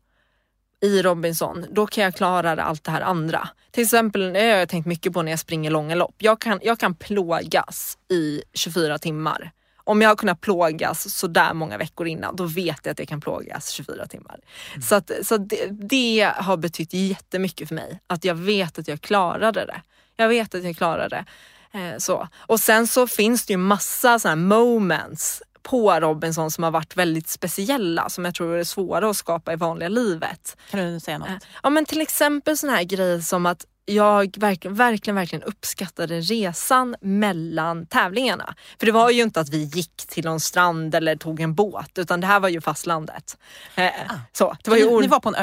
i Robinson, då kan jag klara allt det här andra. Till exempel, jag har tänkt mycket på när jag springer långa lopp. Jag kan, jag kan plågas i tjugofyra timmar. Om jag har kunnat plågas så där många veckor innan, då vet jag att jag kan plågas tjugofyra timmar. Mm. Så, att, så det, det har betytt jättemycket för mig. Att jag vet att jag klarade det. Jag vet att jag klarade det. Eh, så. Och sen så finns det ju massa såna här moments på Robinson som har varit väldigt speciella. Som jag tror är svåra att skapa i vanliga livet. Kan du säga något? Eh, ja, men till exempel såna här grejer som att jag verkligen, verkligen, verkligen uppskattade resan mellan tävlingarna. För det var ju inte att vi gick till någon strand eller tog en båt, utan det här var ju fastlandet. Eh, ah. så, det var ju ni, ord... ni var på en ö?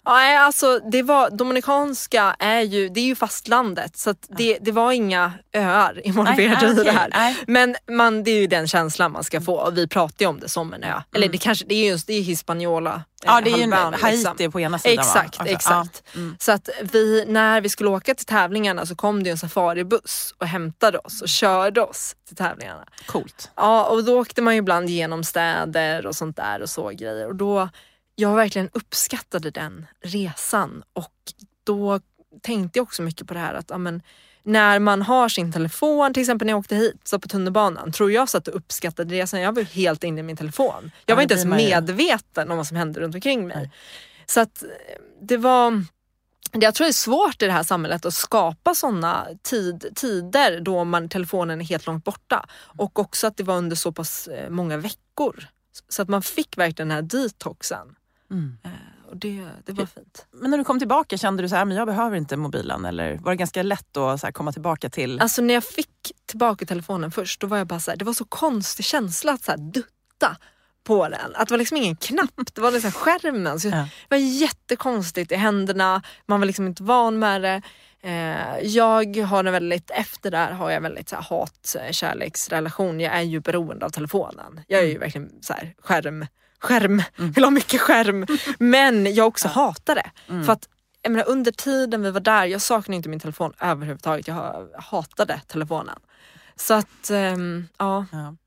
Ja, alltså det var, Dominikanska är ju, det är ju fastlandet så att det, det var inga öar involverade i det här. Nej. Men man, det är ju den känslan man ska få och vi pratar ju om det som en ö. Mm. Eller det kanske, det är just, det är Hispaniola. Ja, det är ju Haiti liksom. På ena sidan. Exakt, va? exakt. Ja. Mm. Så att vi, när vi skulle åka till tävlingarna så kom det en safaribuss och hämtade oss och körde oss till tävlingarna. Coolt. Ja, och då åkte man ju ibland genom städer och sånt där och så grejer. Och då, jag verkligen uppskattade den resan och då tänkte jag också mycket på det här att ja, men, när man har sin telefon, till exempel när jag åkte hit så på tunnelbanan, tror jag så att du uppskattade resan. Jag var helt inne i min telefon. Jag ja, var inte ens medveten om vad som hände runt omkring mig. Nej. Så att det var... Jag tror det är svårt i det här samhället att skapa sådana tid, tider då man, telefonen är helt långt borta. Och också att det var under så pass många veckor. Så att man fick verkligen den här detoxen. Mm. Och det, det var fint. Men när du kom tillbaka kände du så här, men jag behöver inte mobilen? Eller var det ganska lätt att så här, komma tillbaka till? Alltså när jag fick tillbaka telefonen först, då var jag bara så här, det var så konstig känsla att så här, dutta på den. Att det var liksom ingen knapp, det var liksom skärmen. Så ja. Det var jättekonstigt i händerna, man var liksom inte van med det. Jag har en väldigt, efter där har jag väldigt så här, hat-kärleksrelation. Jag är ju beroende av telefonen. Jag är ju verkligen så här, skärm skärm, mm. vill ha mycket skärm. Men jag också ja. hatar det. Mm. För att jag menar, under tiden vi var där, jag saknade inte min telefon överhuvudtaget. Jag hatade telefonen. Så att, um, ja. ja.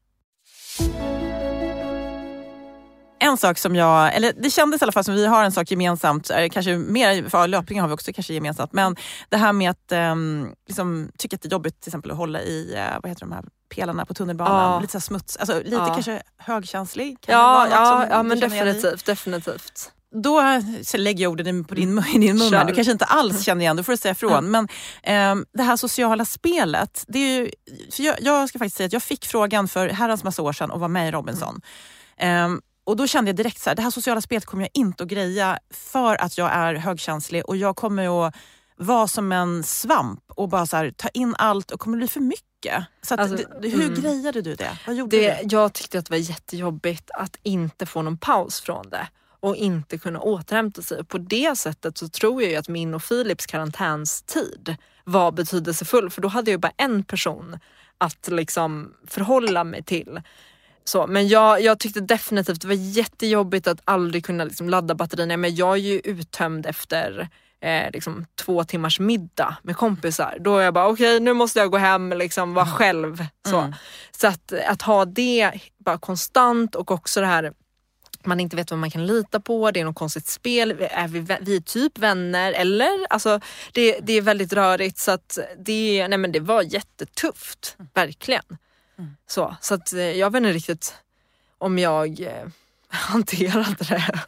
En sak som jag, eller det kändes i alla fall som vi har en sak gemensamt, kanske mer, för löpningen har vi också kanske gemensamt, men det här med att um, liksom, tycka att det är jobbigt till exempel att hålla i, uh, vad heter de här pelarna på tunnelbanan, ja. lite så smuts, alltså lite ja. kanske högkänslig. Kan ja, ja, ja men definitivt, definitivt. Då så lägger jag orden på din, i din mun. Du kanske inte alls känner igen, du får säga ifrån. Mm. Men um, det här sociala spelet, det är ju, för jag, jag ska faktiskt säga att jag fick frågan för herrans massa år sedan och var med i Robinson. Mm. Um, Och då kände jag direkt så här, det här sociala spelet kommer jag inte att greja för att jag är högkänslig och jag kommer att vara som en svamp och bara så här, ta in allt och kommer bli för mycket. Så att, alltså, det, hur mm. grejade du det? Vad gjorde det, du? Jag tyckte att det var jättejobbigt att inte få någon paus från det och inte kunna återhämta sig. På det sättet så tror jag ju att min och Philips karantänstid var betydelsefull, för då hade jag bara en person att liksom förhålla mig till. Så, men jag, jag tyckte definitivt det var jättejobbigt att aldrig kunna liksom ladda batterierna. Men jag är ju uttömd efter eh, liksom, två timmars middag med kompisar. Då är jag bara okej, okay, nu måste jag gå hem liksom, vara själv. Så, mm. så att, att ha det bara konstant och också det här man inte vet vad man kan lita på, det är något konstigt spel, är vi, vi är typ vänner eller, alltså det, det är väldigt rörigt så att det, nej men det var jättetufft, verkligen. Mm. Så, så att jag vet inte riktigt om jag eh, hanterade det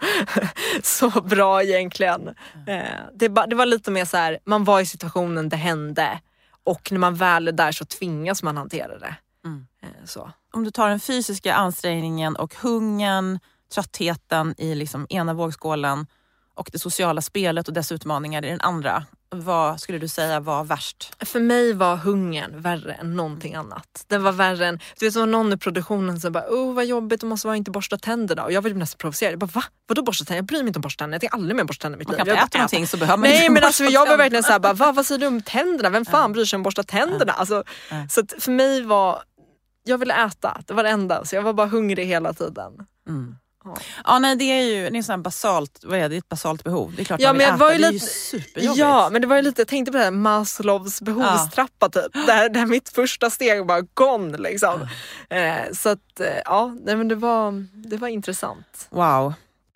så bra egentligen. Mm. Eh, det, det var lite mer så här, man var i situationen, det hände och när man väl är där så tvingas man hantera det. Mm. Eh, så. Om du tar den fysiska ansträngningen och hungern, tröttheten i liksom ena vågskålen och det sociala spelet och dess utmaningar i den andra. Vad skulle du säga var värst? För mig var hungern värre än någonting annat. Den var värre än, du vet, så var någon i produktionen som bara, oh vad jobbigt, du måste vara inte borsta tänderna. Och jag var nästan provocerad. Jag bara, va? Vadå borsta tänderna? Jag bryr mig inte om borsta tänderna. Jag tänker aldrig mer borsta tänderna i mitt liv. Man kan inte äta någonting så behöver man Nej, inte men alltså jag tänderna. var verkligen så här, bara, va? Vad säger du om tänderna? Vem fan bryr sig om borsta tänderna? Alltså, så att för mig var, jag ville äta. Det var det enda. Så jag var bara hungrig hela tiden. Mm. Ja. ja, nej det är ju det är sån basalt, vad är det? Det är ett basalt behov. Det är klart ja, man vill men äta, var det lite, är ju superjobbigt. Ja, men det var ju lite, jag tänkte på det här Maslows behovstrappa ja. typ. Det här, det här mitt första steg var gone liksom. Ja. Eh, så att, ja, nej, men det var, det var intressant. Wow.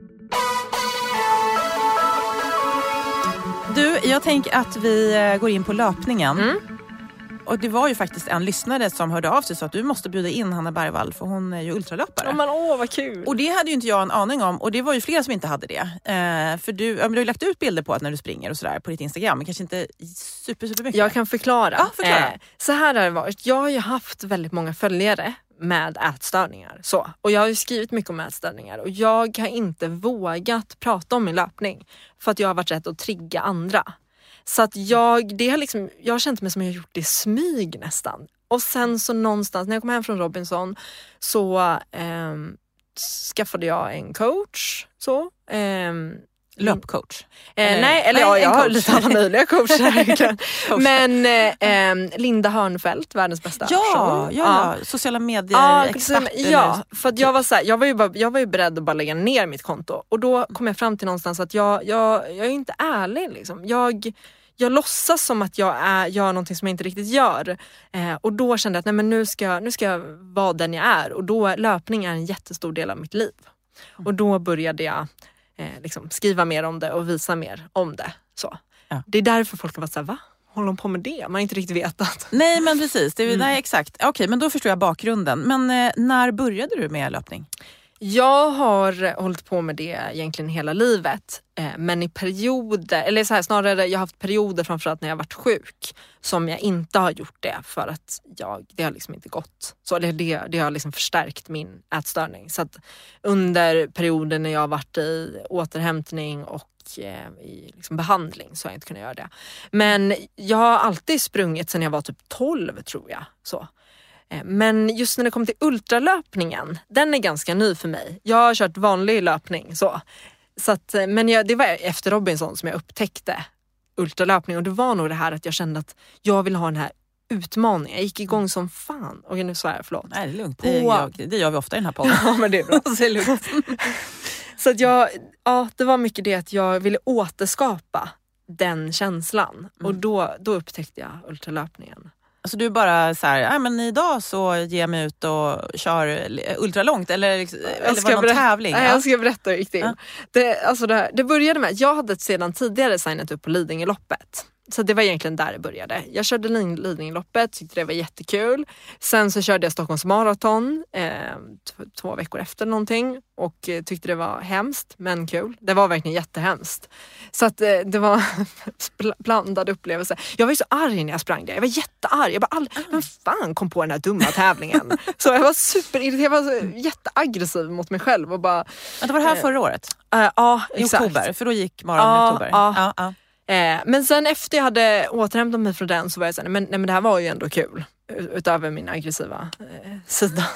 Du, jag tänker att vi går in på löpningen. Mm. Och det var ju faktiskt en lyssnare som hörde av sig så att du måste bjuda in Hanna Bergvall för hon är ju ultralöpare. Oh, men åh vad kul. Och det hade ju inte jag en aning om och det var ju flera som inte hade det. Eh, för du, ja, men du har ju lagt ut bilder på att när du springer och sådär på ditt Instagram, men kanske inte super super mycket. Jag kan förklara. Ja, förklara. Eh, så här har det varit. Jag har ju haft väldigt många följare med ätstörningar. Så. Och jag har ju skrivit mycket om ätstörningar och jag har inte vågat prata om min löpning för att jag har varit rädd att trigga andra. Så att jag, det har liksom, jag har känt mig som jag har gjort det i smyg nästan. Och sen så någonstans, när jag kom hem från Robinson så eh, skaffade jag en coach. Så, eh, Löpcoach? Eh, eller, nej, eller nej, ja, jag har coach. lite alla möjliga coacher. Men eh, eh, Linda Hörnfeldt, världens bästa Ja, person. ja, ja, sociala medier Ja, expert. ja, för att jag var så här, jag var ju bara, jag var ju beredd att bara lägga ner mitt konto. Och då kom jag fram till någonstans att jag, jag, jag är inte ärlig liksom. Jag... Jag låtsas som att jag är, gör någonting som jag inte riktigt gör. Eh, och då kände jag att nej, men nu, ska, nu ska jag vara den jag är. Och då löpning är en jättestor del av mitt liv. Mm. Och då började jag eh, liksom skriva mer om det och visa mer om det. Så. Ja. Det är därför folk har varit såhär, va? Håller de på med det? Man har inte riktigt vetat. Nej, men precis. Det är, mm. nej, exakt. Okej, okay, men då förstår jag bakgrunden. Men eh, när började du med löpning? Jag har hållit på med det egentligen hela livet. Eh, men i perioder, eller så här, snarare jag har haft perioder framförallt när jag har varit sjuk som jag inte har gjort det för att jag, det har liksom inte gått. Så det, det, det har liksom förstärkt min ätstörning. Så att under perioden när jag har varit i återhämtning och eh, i liksom behandling så har jag inte kunnat göra det. Men jag har alltid sprungit sedan jag var typ tolv tror jag. Så. Men just när det kommer till ultralöpningen, den är ganska ny för mig. Jag har kört vanlig löpning så. Så att, men jag, det var efter Robinson som jag upptäckte ultralöpning. Och det var nog det här att jag kände att jag vill ha den här utmaningen. Jag gick igång som fan. Okej, nu svär jag, förlåt. Nej, det är lugnt. Det, jag, det gör vi ofta i den här podden. Ja, men det är bra. Så, är det lugnt. Så att jag, ja, det var mycket det att jag ville återskapa den känslan. Mm. Och då, då upptäckte jag ultralöpningen. Alltså du bara så här, ja men idag så ger jag mig ut och kör ultralångt eller, eller var det någon berätta, tävling? Nej, ja. jag ska berätta hur det gick till. Ja. Det, alltså det, här, det började med att jag hade sedan tidigare signat upp på Lidingöloppet. Så det var egentligen där det började. Jag körde Lidingöloppet, tyckte det var jättekul. Sen så körde jag Stockholms maraton eh, t- två veckor efter någonting. Och eh, tyckte det var hemskt, men kul. Det var verkligen jättehemskt. Så att eh, det var blandad upplevelse. Jag var ju så arg när jag sprang det. Jag var jättearg. Jag bara, all... men fan kom på den här dumma tävlingen. Så jag var superirriterad. Jag var så jätteaggressiv mot mig själv. Och bara, men det var det här eh, förra året? Eh, ja, i exakt. Oktober, för då gick maraton ja, i oktober. Ja, ja, ja. Eh, men sen efter jag hade återhämtat mig från den så var jag såhär, men, nej, men det här var ju ändå kul. Utöver min aggressiva eh, sida.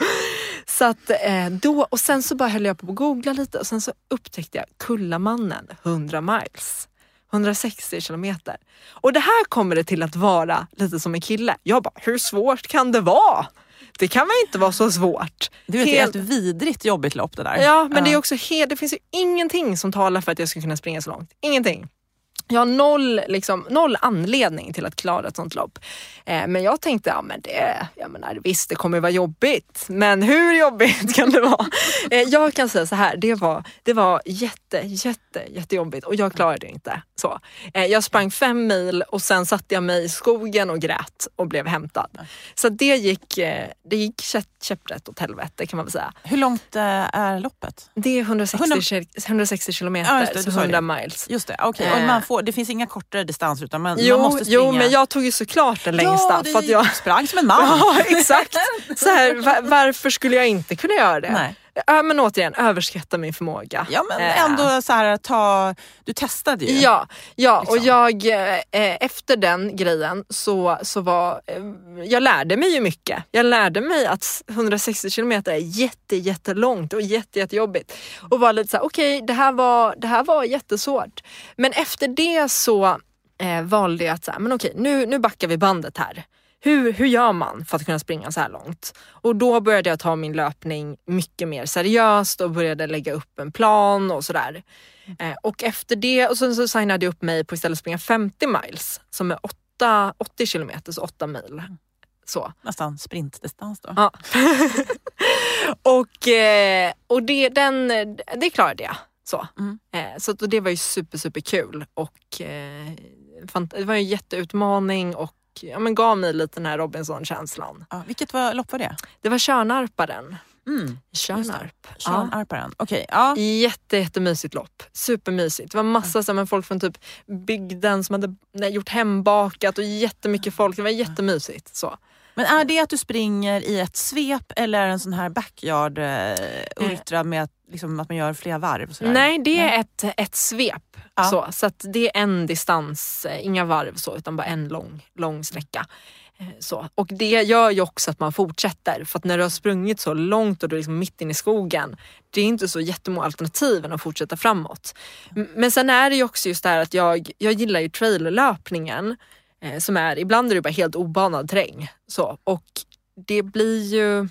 Så att eh, då, och sen så bara höll jag på att googla lite och sen så upptäckte jag Kullamannen hundra miles. hundrasextio kilometer. Och det här kommer det till att vara lite som en kille. Jag bara, hur svårt kan det vara? Det kan väl inte vara så svårt. Det är helt... ett vidrigt jobbigt lopp det där. Ja, men ja. det är också helt, det finns ju ingenting som talar för att jag ska kunna springa så långt. Ingenting. Jag har noll, liksom, noll anledning till att klara ett sånt lopp. Eh, men jag tänkte, ja men det, jag menar, visst det kommer vara jobbigt. Men hur jobbigt kan det vara? Eh, jag kan säga så här, det var, det var jätte, jätte, jättejobbigt. Och jag klarade det inte. Så. Eh, jag sprang fem mil och sen satte jag mig i skogen och grät och blev hämtad. Så det gick, eh, det gick käpprätt åt helvete kan man väl säga. Hur långt eh, är loppet? Det är hundrasextio kilometer, ja, det, så hundra miles. Just det, okej. Okay. Och man får, det finns inga kortare distanser utan man, jo, man måste springa. Jo, men jag tog ju såklart den längsta. Ja, det för att jag sprang som en man. Ja, exakt. Så här, var, varför skulle jag inte kunna göra det? Nej. Ja, men återigen, överskatta min förmåga. Ja, men ändå så här, ta, du testade ju. Ja, ja liksom. Och jag, eh, efter den grejen så, så var, eh, jag lärde mig ju mycket. Jag lärde mig att hundrasextio kilometer är jätte, jättelångt och jätte, jättejobbigt. Och var lite så här, okej, okay, det här var, det här var jättesvårt. Men efter det så eh, valde jag att så här, men okej, nu, nu backar vi bandet här. Hur, hur gör man för att kunna springa så här långt? Och då började jag ta min löpning mycket mer seriöst och började lägga upp en plan och sådär. Eh, och efter det, och sen så signade jag upp mig på istället att springa femtio miles som är åtta, åttio kilometer, så åtta mil. Så. Nästan sprintdistans då. Ja. och eh, och det, den, det klarade jag. Så, mm. eh, så det var ju super, super kul. Och eh, det var ju en jätteutmaning och ja, men gav mig lite den här Robinson-känslan. Ja, vilket var, lopp var det? Det var Tjörnarparen. Mm. Tjörnarp. Tjörnarparen, ja. Okej. Okay. Ja. Jätte, jättemysigt lopp. Supermysigt. Det var massa mm. folk från typ bygden som hade nej, gjort hembakat och jättemycket folk. Det var jättemysigt. Så. Men är det att du springer i ett svep eller är det en sån här backyard eh, ultra med att, liksom, att man gör flera varv? Och sådär? Nej, det är ett, ett svep. Ja. Så, så att det är en distans, inga varv så, utan bara en lång, lång sträcka. Så. Och det gör ju också att man fortsätter. För att när du har sprungit så långt och du är liksom mitt inne i skogen, det är inte så jättemånga alternativ än att fortsätta framåt. Men sen är det ju också just det här att jag, jag gillar ju traillöpningen eh, som är, ibland är det bara helt obanad terräng. Så. Och det blir ju,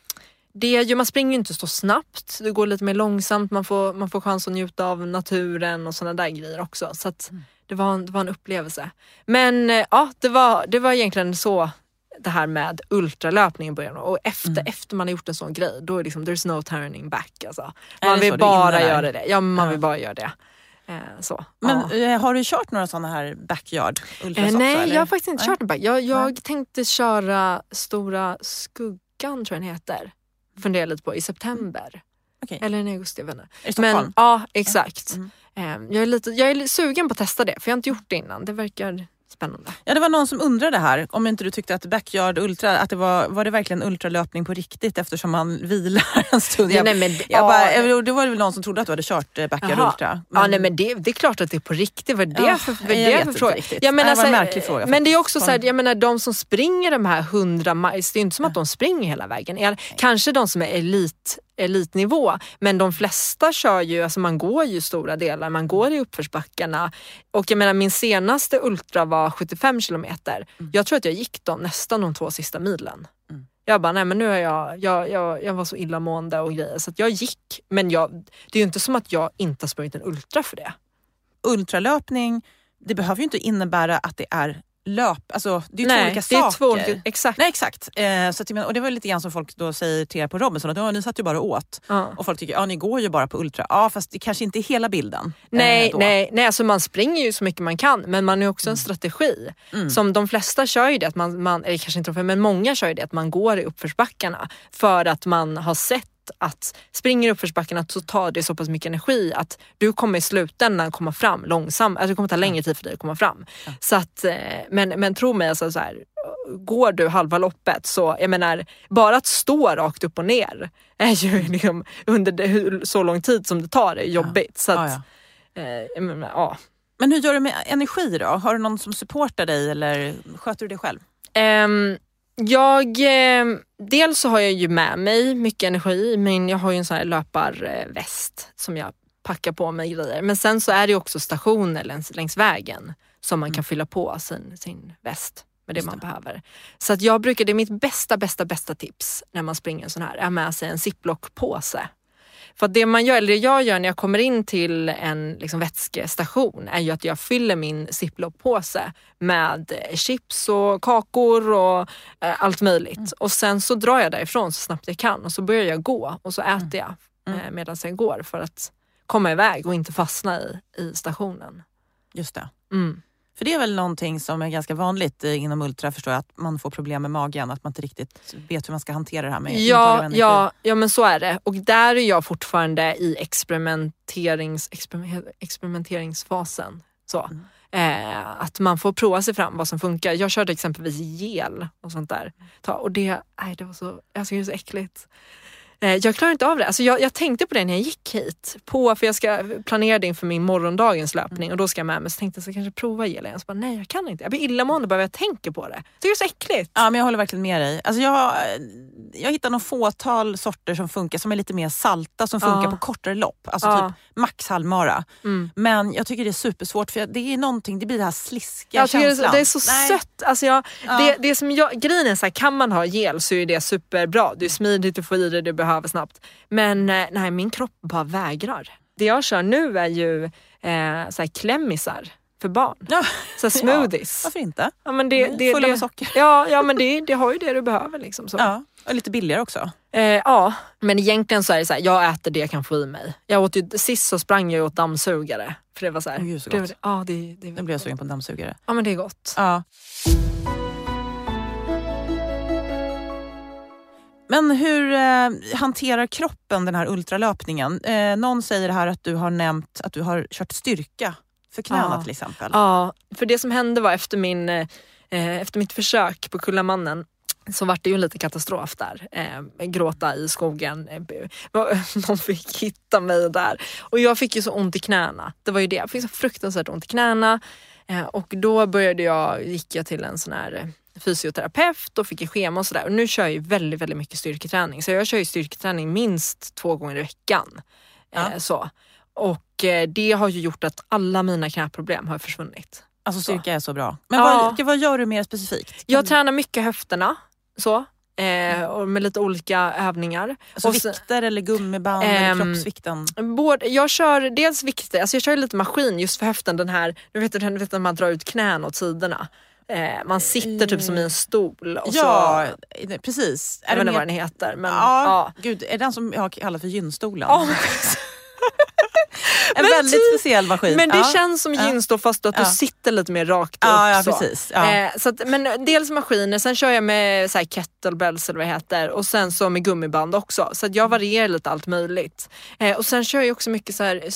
det är ju, man springer ju inte så snabbt, det går lite mer långsamt, man får, man får chans att njuta av naturen och sådana där grejer också. Så att mm. Det var, en, det var en upplevelse. Men ja, det var, det var egentligen så det här med ultralöpning i början. Och efter, mm. efter man har gjort en sån grej, då är det liksom, there's no turning back. Alltså. Man vill bara göra det. Ja, man ja. vill bara göra det. Eh, så. Men ja. Har du kört några sådana här backyard ultras eh, också? Nej, eller? jag har faktiskt inte nej. kört en back. Jag, jag tänkte köra Stora Skuggan, tror jag den heter. Funderar lite på i september. Okay. Eller i augusti, jag vet inte. I Stockholm? Men, ja, exakt. Mm. Jag är, lite, jag är sugen på att testa det, för jag har inte gjort det innan. Det verkar spännande. Ja, det var någon som undrade här, om inte du tyckte att backyard ultra, att det var, var det verkligen ultralöpning på riktigt eftersom man vilar en stund? Jag, nej, men, jag ja, bara, det var väl någon som trodde att du hade kört backyard aha. ultra. Men, ja, nej, men det, det är klart att det är på riktigt. Vad det ja, för, för, det jag för vet fråga? inte riktigt. Jag menar, nej, det var en så, märklig fråga. Men det är också så här, jag menar, de som springer de här hundra miles, det är inte som att de springer hela vägen. Kanske de som är elit elitnivå, men de flesta kör ju, alltså man går ju stora delar, man går i uppförsbackarna, och jag menar min senaste ultra var sjuttiofem kilometer. Mm. Jag tror att jag gick dem nästan de två sista milen. Mm. Jag bara, nej men nu är jag, jag, jag, jag var så illamående och grejer, så att jag gick, men jag, det är ju inte som att jag inte har sprungit en ultra för det. Ultralöpning, det behöver ju inte innebära att det är löp, alltså det är ju nej, två olika det är saker. Två olika, exakt. Nej, exakt. Eh, så att, och det var lite grann som folk då säger till er på Robinson, att ja, ni satt ju bara åt. Ja. Och folk tycker, ja ni går ju bara på ultra. Ja, fast det kanske inte är hela bilden. Nej, eh, nej, nej, alltså man springer ju så mycket man kan, men man är också en strategi. Mm. Som de flesta kör ju det, att man, man eller kanske inte, men många kör ju det, att man går i uppförsbackarna för att man har sett att springer uppförsbackarna så tar det så pass mycket energi att du kommer i slutändan komma fram långsamt, alltså det kommer ta längre tid för dig att komma fram. Ja. Så att, men, men tro mig, alltså så här, går du halva loppet, så jag menar, bara att stå rakt upp och ner är ju liksom, under det, så lång tid som det tar är jobbigt. Ja. Så att, ja, ja. Eh, men, ja. Men hur gör du med energi då? Har du någon som supportar dig eller sköter du det själv? Um, Jag, eh, dels så har jag ju med mig mycket energi, men jag har ju en sån här löparväst som jag packar på mig grejer. Men sen så är det också stationer längs, längs vägen som man mm. kan fylla på sin, sin väst med det, det man behöver. Så att jag brukar, det är mitt bästa, bästa, bästa tips när man springer en sån här, är med sig en ziplock-påse. För att det man gör, eller det jag gör när jag kommer in till en liksom vätskestation, är ju att jag fyller min ziplock-påse med chips och kakor och eh, allt möjligt. Mm. Och sen så drar jag därifrån så snabbt jag kan, och så börjar jag gå och så äter jag mm. eh, medan jag går, för att komma iväg och inte fastna i, i stationen. Just det. Mm. För det är väl någonting som är ganska vanligt inom ultra, förstår jag, att man får problem med magen, att man inte riktigt vet hur man ska hantera det här med ja, ja, ja, men så är det. Och där är jag fortfarande i experimenterings, exper, experimenteringsfasen. Så. Mm. Eh, att man får prova sig fram vad som funkar. Jag körde exempelvis gel och sånt där. Och det, nej, det var så, jag tycker det är så äckligt. Jag klarar inte av det. Alltså jag, jag tänkte på det när jag gick hit. På, för jag ska planera det inför min morgondagens löpning. Och då ska jag med mig. Så tänkte jag så kanske prova gelen. Så bara, nej, jag kan inte. Jag blir illamående bara jag tänker på det. Jag tycker det är så äckligt. Ja, men jag håller verkligen med dig. Alltså jag, jag hittar någon fåtal sorter som funkar. Som är lite mer salta. Som funkar ja. på kortare lopp. Alltså ja. typ max halvmara. Mm. Men jag tycker det är supersvårt. För det är någonting, det blir det här sliskiga jag känslan. Det är, det är så nej. sött. Alltså jag, ja. det, det som jag, grejen är så här, kan man ha gel så är det superbra. Det är smidigt, du får i det, du behöver snabbt. Men nej, min kropp bara vägrar. Det jag kör nu är ju eh, så här klämmisar för barn. Ja. Så här smoothies. Ja, varför inte? Ja, men det, det, fulla det, med socker. Ja, ja men det, det har ju det du behöver. Liksom, så. Ja, och lite billigare också. Eh, ja, men egentligen så är det så här, jag äter det jag kan få i mig. Jag åt ju, sist så sprang jag åt dammsugare. För det var så här. Oh, så gott. Det, ja, det, det Nu blir jag sugen på en dammsugare. Ja, men det är gott. Ja. Men hur eh, hanterar kroppen den här ultralöpningen? Eh, någon säger här att du har nämnt att du har kört styrka för knäna ja. till exempel. Ja, för det som hände var efter, min, eh, efter mitt försök på Kullamannen, så var det ju en liten katastrof där. Eh, gråta i skogen. Någon fick hitta mig där. Och jag fick ju så ont i knäna. Det var ju det. Jag fick så fruktansvärt ont i knäna. Eh, och då började jag, gick jag till en sån här fysioterapeut och fick ett schema och sådär. Och nu kör jag ju väldigt, väldigt mycket styrketräning. Så jag kör ju styrketräning minst två gånger i veckan. Ja. Eh, så. Och eh, det har ju gjort att alla mina knäproblem har försvunnit. Alltså styrka så. är så bra. Men ja. vad, vad gör du mer specifikt? Jag tränar mycket höfterna. Så. Eh, och med lite olika övningar. Alltså och vikter eller gummiband ehm, eller kroppsvikten? Både, jag kör dels vikter, alltså jag kör lite maskin just för höften. Den här, du vet, du vet när man drar ut knän åt sidorna. Eh, man sitter typ som i en stol. Och ja, så, precis. Jag vet inte vad den heter. Men, ja, ja. Gud, är den som jag har kallat för gynstolen? Ja, en men väldigt ty- speciell maskin. Men det ja. känns som gynstol fast att ja. du sitter lite mer rakt upp. Ja, ja så. precis. Ja. Eh, så att, men dels maskiner, sen kör jag med så här, kettlebells eller vad det heter. Och sen så med gummiband också. Så att jag varierar lite allt möjligt. Eh, och sen kör jag också mycket så här,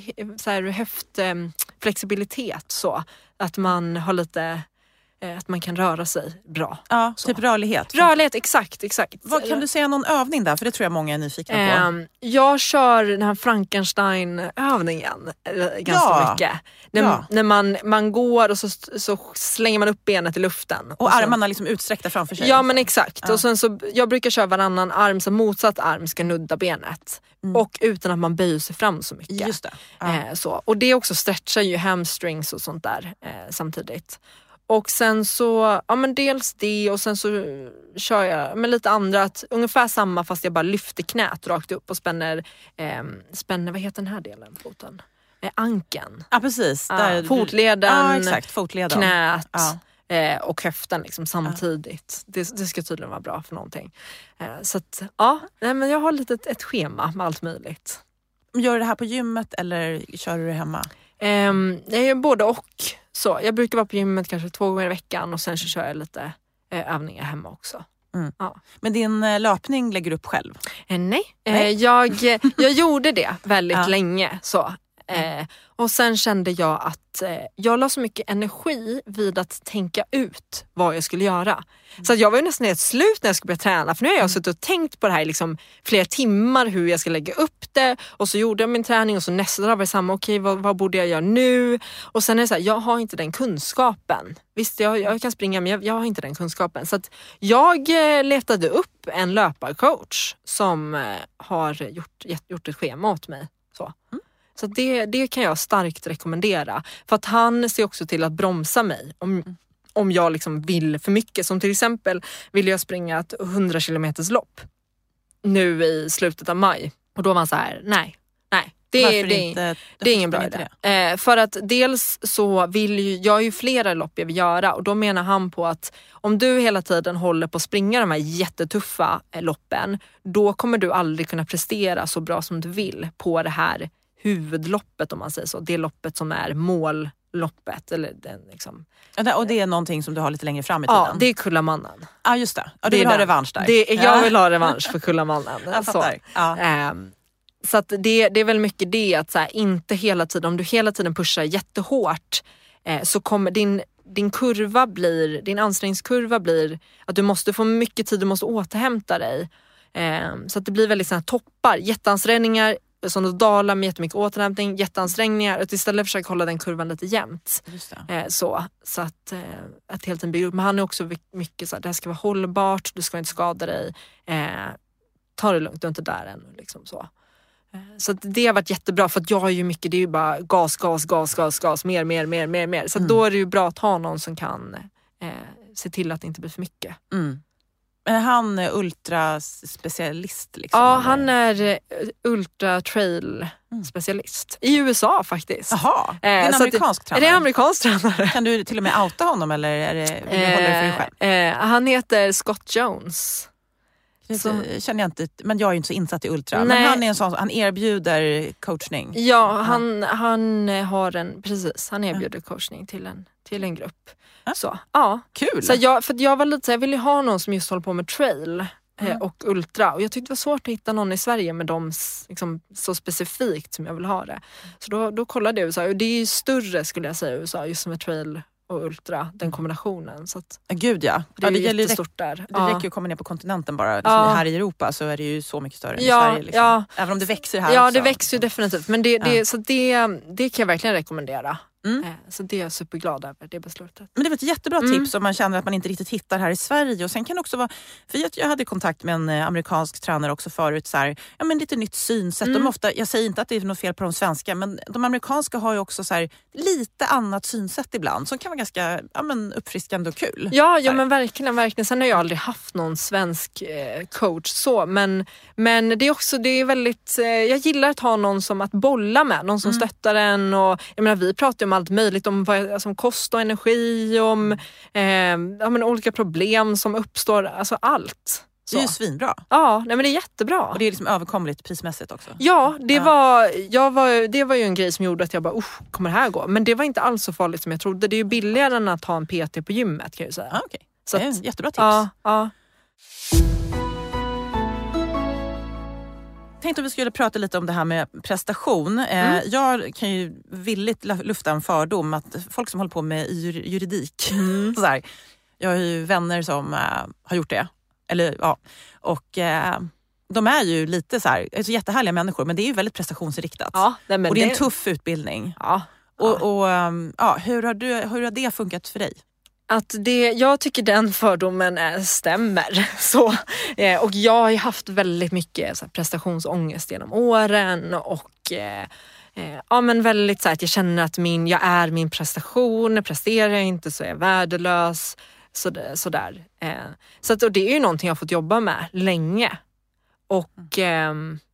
så här höftflexibilitet. Eh, så att man har lite... Att man kan röra sig bra. Ja, så. Typ rörlighet. Rörlighet, exakt, exakt. Vad, kan du säga någon övning där? För det tror jag många är nyfikna på. Um, jag kör den här Frankenstein-övningen ganska ja. mycket. När, ja. när man, man går och så, så slänger man upp benet i luften. Och, och så, armarna liksom utsträckta framför sig. Ja men exakt. Ja. Och sen så, jag brukar köra varannan arm så motsatt arm ska nudda benet. Mm. Och utan att man böjer sig fram så mycket. Just det. Ja. Eh, så. Och det också stretchar ju hamstrings och sånt där eh, samtidigt. Och sen så, ja men dels det och sen så kör jag med lite andra, att ungefär samma fast jag bara lyfter knät rakt upp och spänner, eh, spänner vad heter den här delen på foten? Eh, ankeln. Ja precis. Ja, där, fotleden, ja, exakt. fotleden, knät ja. eh, och höften liksom samtidigt. Ja. Det, det ska tydligen vara bra för någonting. Eh, så att, ja, nej, men jag har lite ett, ett schema med allt möjligt. Gör du det här på gymmet eller kör du det hemma? Eh, jag gör både och. Så, jag brukar vara på gymmet kanske två gånger i veckan och sen så kör jag lite eh, övningar hemma också. Mm. Ja. Men din eh, löpning lägger du upp själv? Eh, nej, nej. Eh, jag, jag gjorde det väldigt ja. länge. Så. Eh, och sen kände jag att eh, jag la så mycket energi vid att tänka ut vad jag skulle göra. Mm. Så att jag var ju nästan helt slut när jag skulle börja träna. För nu har jag mm. suttit och tänkt på det här liksom flera timmar hur jag ska lägga upp det. Och så gjorde jag min träning och så nästa dag var det samma. Okej, vad, vad borde jag göra nu? Och sen är det så här, jag har inte den kunskapen. Visst, jag, jag kan springa men jag, jag har inte den kunskapen. Så att jag eh, letade upp en löparcoach som eh, har gjort, gjort ett schema åt mig. Så. Mm. Så det, det kan jag starkt rekommendera. För att han ser också till att bromsa mig. Om, om jag liksom vill för mycket. Som till exempel vill jag springa ett hundra kilometers lopp. Nu i slutet av maj. Och då var han så här, nej, nej. Det, Varför det, inte, det är ingen bra idé. Eh, för att dels så vill ju, jag har ju flera lopp jag vill göra. Och då menar han på att om du hela tiden håller på att springa de här jättetuffa eh, loppen. Då kommer du aldrig kunna prestera så bra som du vill på det här huvudloppet om man säger så. Det loppet som är målloppet. Eller den, liksom. Och det är någonting som du har lite längre fram i tiden? Ja, det är Kullamannen. Ja, just det. Ja, du det vill är ha den. revansch där? Det, jag ja. vill ha revansch för Kullamannen. Jag så. fattar. Ja. Um, så att det, det är väl mycket det att så här, inte hela tiden, om du hela tiden pushar jättehårt eh, så kommer din, din kurva blir, din ansträngningskurva blir att du måste få mycket tid, du måste återhämta dig. Eh, så att det blir väldigt såna toppar, jätteansträngningar som du dalar med jättemycket återhämtning, jätteansträngningar och istället försöka hålla den kurvan lite jämnt. Just det. Eh, så så att, eh, att helt enkelt bygga upp. Men han är också mycket så här, det här ska vara hållbart, du ska inte skada dig. Eh, ta det lugnt, du är inte där än. Liksom så. Så det har varit jättebra för att jag har ju mycket, det är ju bara gas, gas, gas, gas, gas, mer, mer, mer, mer, mer. Så mm. då är det ju bra att ha någon som kan eh, se till att det inte blir för mycket. Mm. Men han är ultraspecialist liksom? Ja, eller? han är ultra trail specialist. I U S A faktiskt. Jaha, det är en eh, amerikansk det, tränare? Är det amerikansk tränare? Kan du till och med outa honom eller är det, vill du hålla det för dig själv? Eh, han heter Scott Jones. Så känner jag inte, men jag är ju inte så insatt i ultra. Nej. Men han är en sån, han erbjuder coachning. Ja, han, han har en, precis, han erbjuder coachning till en, till en grupp. Ja. Så, ja. Kul. Så jag, för jag var lite så jag ville ha någon som just håller på med trail mm. eh, och ultra. Och jag tyckte det var svårt att hitta någon i Sverige med dem liksom, så specifikt som jag vill ha det. Så då, då kollade jag U S A. Och det är ju större skulle jag säga U S A, just med trail och ultra, den kombinationen. Så att Gud ja. Det är ja, det ju jättestort där. Det ja. räcker ju att komma ner på kontinenten bara. Liksom ja. Här i Europa så är det ju så mycket större än ja, i Sverige. Liksom. Ja. Även om det växer här Ja, också. det växer ju definitivt. Men det, det, ja. så det, det kan jag verkligen rekommendera. Mm. Så det är jag superglad över, det beslutet. Men det var ett jättebra Mm. tips om man känner att man inte riktigt hittar här i Sverige. Och sen kan det också vara, för jag, jag hade kontakt med en eh, amerikansk tränare också förut. Så här, ja, men lite nytt synsätt. Mm. De ofta, jag säger inte att det är något fel på de svenska, men de amerikanska har ju också så här, lite annat synsätt ibland. Som kan vara ganska ja, men uppfriskande och kul. Ja, ja men verkligen, verkligen. Sen har jag aldrig haft någon svensk eh, coach så. Men, men det är också, det är väldigt, eh, jag gillar att ha någon som att bolla med. Någon som mm. stöttar en. Och, jag menar, vi pratar om allt möjligt. Om, vad, alltså, om kost och energi. Om eh, ja, men, olika problem som uppstår. Alltså allt. Så. Det är ju svinbra. Ja, nej, men det är jättebra. Och det är liksom överkomligt prismässigt också. Ja, det, ja. Var, jag var, det var ju en grej som gjorde att jag bara, kommer det här gå? Men det var inte alls så farligt som jag trodde. Det är ju billigare än att ha en P T på gymmet kan jag säga. Ah, okay. Så det är att, en jättebra tips. Ja, ja. Jag tänkte att vi skulle prata lite om det här med prestation. Mm. Jag kan ju villigt lufta en fördom att folk som håller på med jur- juridik, mm. så här, jag har ju vänner som äh, har gjort det. Eller, ja. Och äh, de är ju lite så här, alltså jättehärliga människor, men det är ju väldigt prestationsinriktat. Ja, nej, men och det är en det... tuff utbildning. Ja. Och, och ja, hur har, du, hur har det funkat för dig? Att det, jag tycker den fördomen är, stämmer. Så, eh, och jag har ju haft väldigt mycket så här, prestationsångest genom åren. Och eh, eh, ja, men väldigt så här, att jag känner att min, jag är min prestation. Presterar jag inte så är jag värdelös. Så, så, där. Eh, så att, och det är ju någonting jag har fått jobba med länge. Och eh,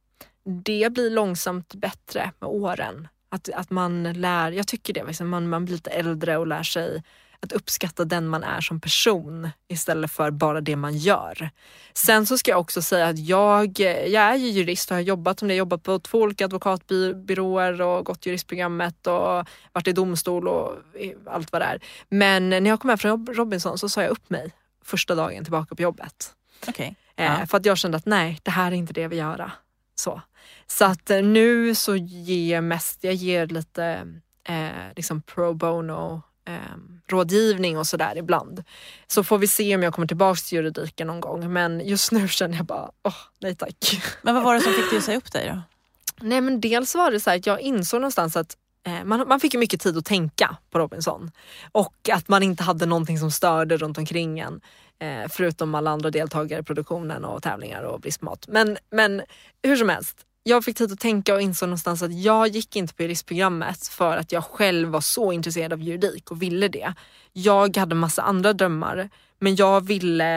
det blir långsamt bättre med åren. Att, att man lär, jag tycker det, liksom, man, man blir lite äldre och lär sig att uppskatta den man är som person istället för bara det man gör. Sen så ska jag också säga att jag, jag är ju jurist och har jobbat som det. Jag har jobbat på två olika advokatbyråer och gått juristprogrammet och varit i domstol och allt vad det är. Men när jag kom här från Robinson så sa jag upp mig första dagen tillbaka på jobbet. Okay. Eh, ja. För att jag kände att nej, det här är inte det jag vill göra. Så, så att nu så ger jag mest, jag ger lite eh, liksom pro bono Eh, rådgivning och sådär ibland. Så får vi se om jag kommer tillbaka till juridiken någon gång. Men just nu känner jag bara, åh, nej tack. Men vad var det som fick dig att säga upp dig då? Nej men dels var det så här att jag insåg någonstans att eh, man, man fick ju mycket tid att tänka på Robinson. Och att man inte hade någonting som störde runt omkring en. Eh, förutom alla andra deltagare i produktionen och tävlingar och bristmat. Men, men hur som helst. Jag fick tid att tänka och insåg någonstans att jag gick inte på juristprogrammet för att jag själv var så intresserad av juridik och ville det. Jag hade massa andra drömmar, men jag ville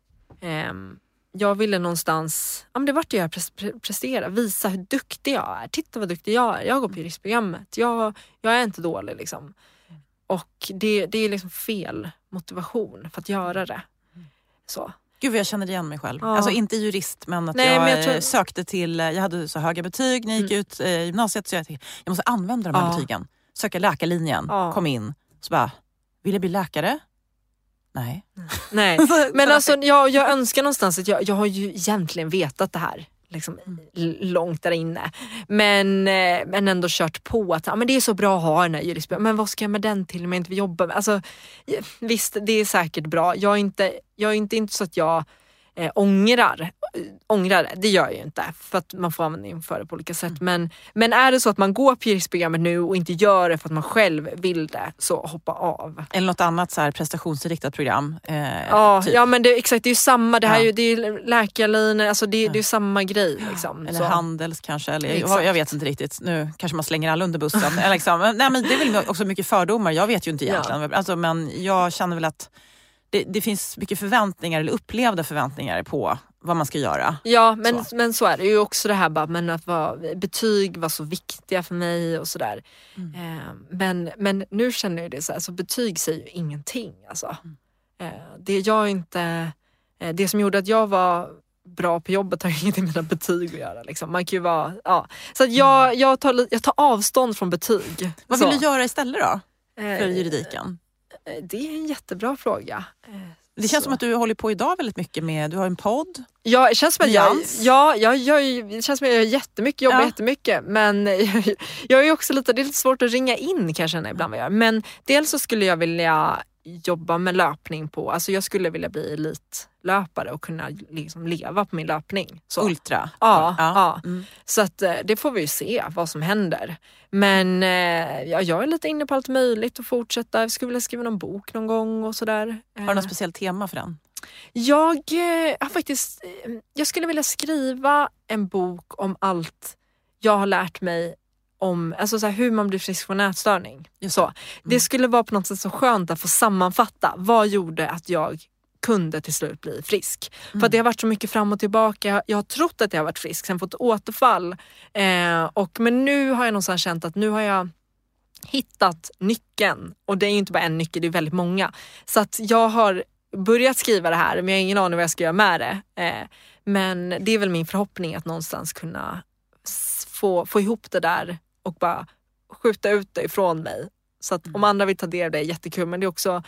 eh, jag ville någonstans, ja men det var det jag prestera, visa hur duktig jag är. Titta vad duktig jag är. Jag går på juristprogrammet. Jag, jag är inte dålig liksom. Och det, det är liksom fel motivation för att göra det. Så. Gud vad jag känner igen mig själv. Ja. Alltså inte jurist, men att Nej, jag, men jag tror... sökte till, jag hade så höga betyg när jag gick mm. ut eh, gymnasiet, så jag tänkte, jag måste använda de här ja. betygen. Söka läkarlinjen, ja. kom in, så bara, vill jag bli läkare? Nej. Nej, men alltså jag, jag önskar någonstans att jag, jag har ju egentligen vetat det här. Liksom långt där inne. Men, men ändå kört på att ja, men det är så bra att ha den här juristprogrammet. Men vad ska jag med den till om jag inte vill jobba med? Alltså, visst, det är säkert bra. Jag är inte, jag är inte, inte så att jag eh, ångrar. Ångrar det, det gör jag ju inte. För att man får användning för det på olika sätt. Mm. Men, men är det så att man går på juristprogrammet nu och inte gör det för att man själv vill det, så hoppa av. Eller något annat så här prestationsinriktat program. Eh, ja, typ. ja, men det, exakt, det är ju samma. Det här ja. är ju, det är läkarlinjer, alltså det, det är ju samma grej. Liksom, eller så. handels kanske. Eller, jag, jag vet inte riktigt. Nu kanske man slänger alla under bussen. eller liksom. Nej, men det är väl också mycket fördomar. Jag vet ju inte egentligen. Ja. Alltså, men jag känner väl att det, det finns mycket förväntningar eller upplevda förväntningar på vad man ska göra. Ja, men, så. men så är det ju också det här bara, men att vara, betyg var så viktiga för mig och sådär. Mm. Eh, men, men nu känner jag det så här, så betyg säger ju ingenting. Alltså. Mm. Eh, det, jag inte, eh, det som gjorde att jag var bra på jobbet har ju ingenting med mina betyg att göra. Liksom. Man kan ju vara, ja. Så att jag, mm. jag, tar, jag tar avstånd från betyg. Vad så. vill du göra istället då? För juridiken? Eh, det är en jättebra fråga. Eh, Det känns så. som att du håller på idag väldigt mycket med, du har en podd. Ja, det känns som att jag, ja, jag, jag, det känns som att jag gör jättemycket, jobbar ja. jättemycket. Men jag, jag är också lite, det är lite svårt att ringa in kanske ibland vad jag gör. Men dels så skulle jag vilja jobba med löpning på, alltså jag skulle vilja bli elitlöpare och kunna liksom leva på min löpning. Så. Ultra? Ja, ja. ja. Mm. Så att det får vi ju se vad som händer. Men ja, jag är lite inne på allt möjligt och fortsätta. Jag skulle vilja skriva någon bok någon gång och sådär. Har du något speciellt tema för den? Jag har faktiskt, jag skulle vilja skriva en bok om allt jag har lärt mig om, alltså så här, hur man blir frisk från ätstörning. Så. Mm. Det skulle vara på något sätt så skönt att få sammanfatta vad gjorde att jag kunde till slut bli frisk. Mm. För att det har varit så mycket fram och tillbaka. Jag har trott att jag har varit frisk, sen fått återfall. Eh, och, men nu har jag någonstans känt att nu har jag hittat nyckeln. Och det är ju inte bara en nyckel, det är väldigt många. Så att jag har börjat skriva det här, men jag har ingen aning vad jag ska göra med det. Eh, men det är väl min förhoppning att någonstans kunna få, få ihop det där och bara skjuta ut det ifrån mig. Så att om andra vill ta del av det är jättekul, men det är också,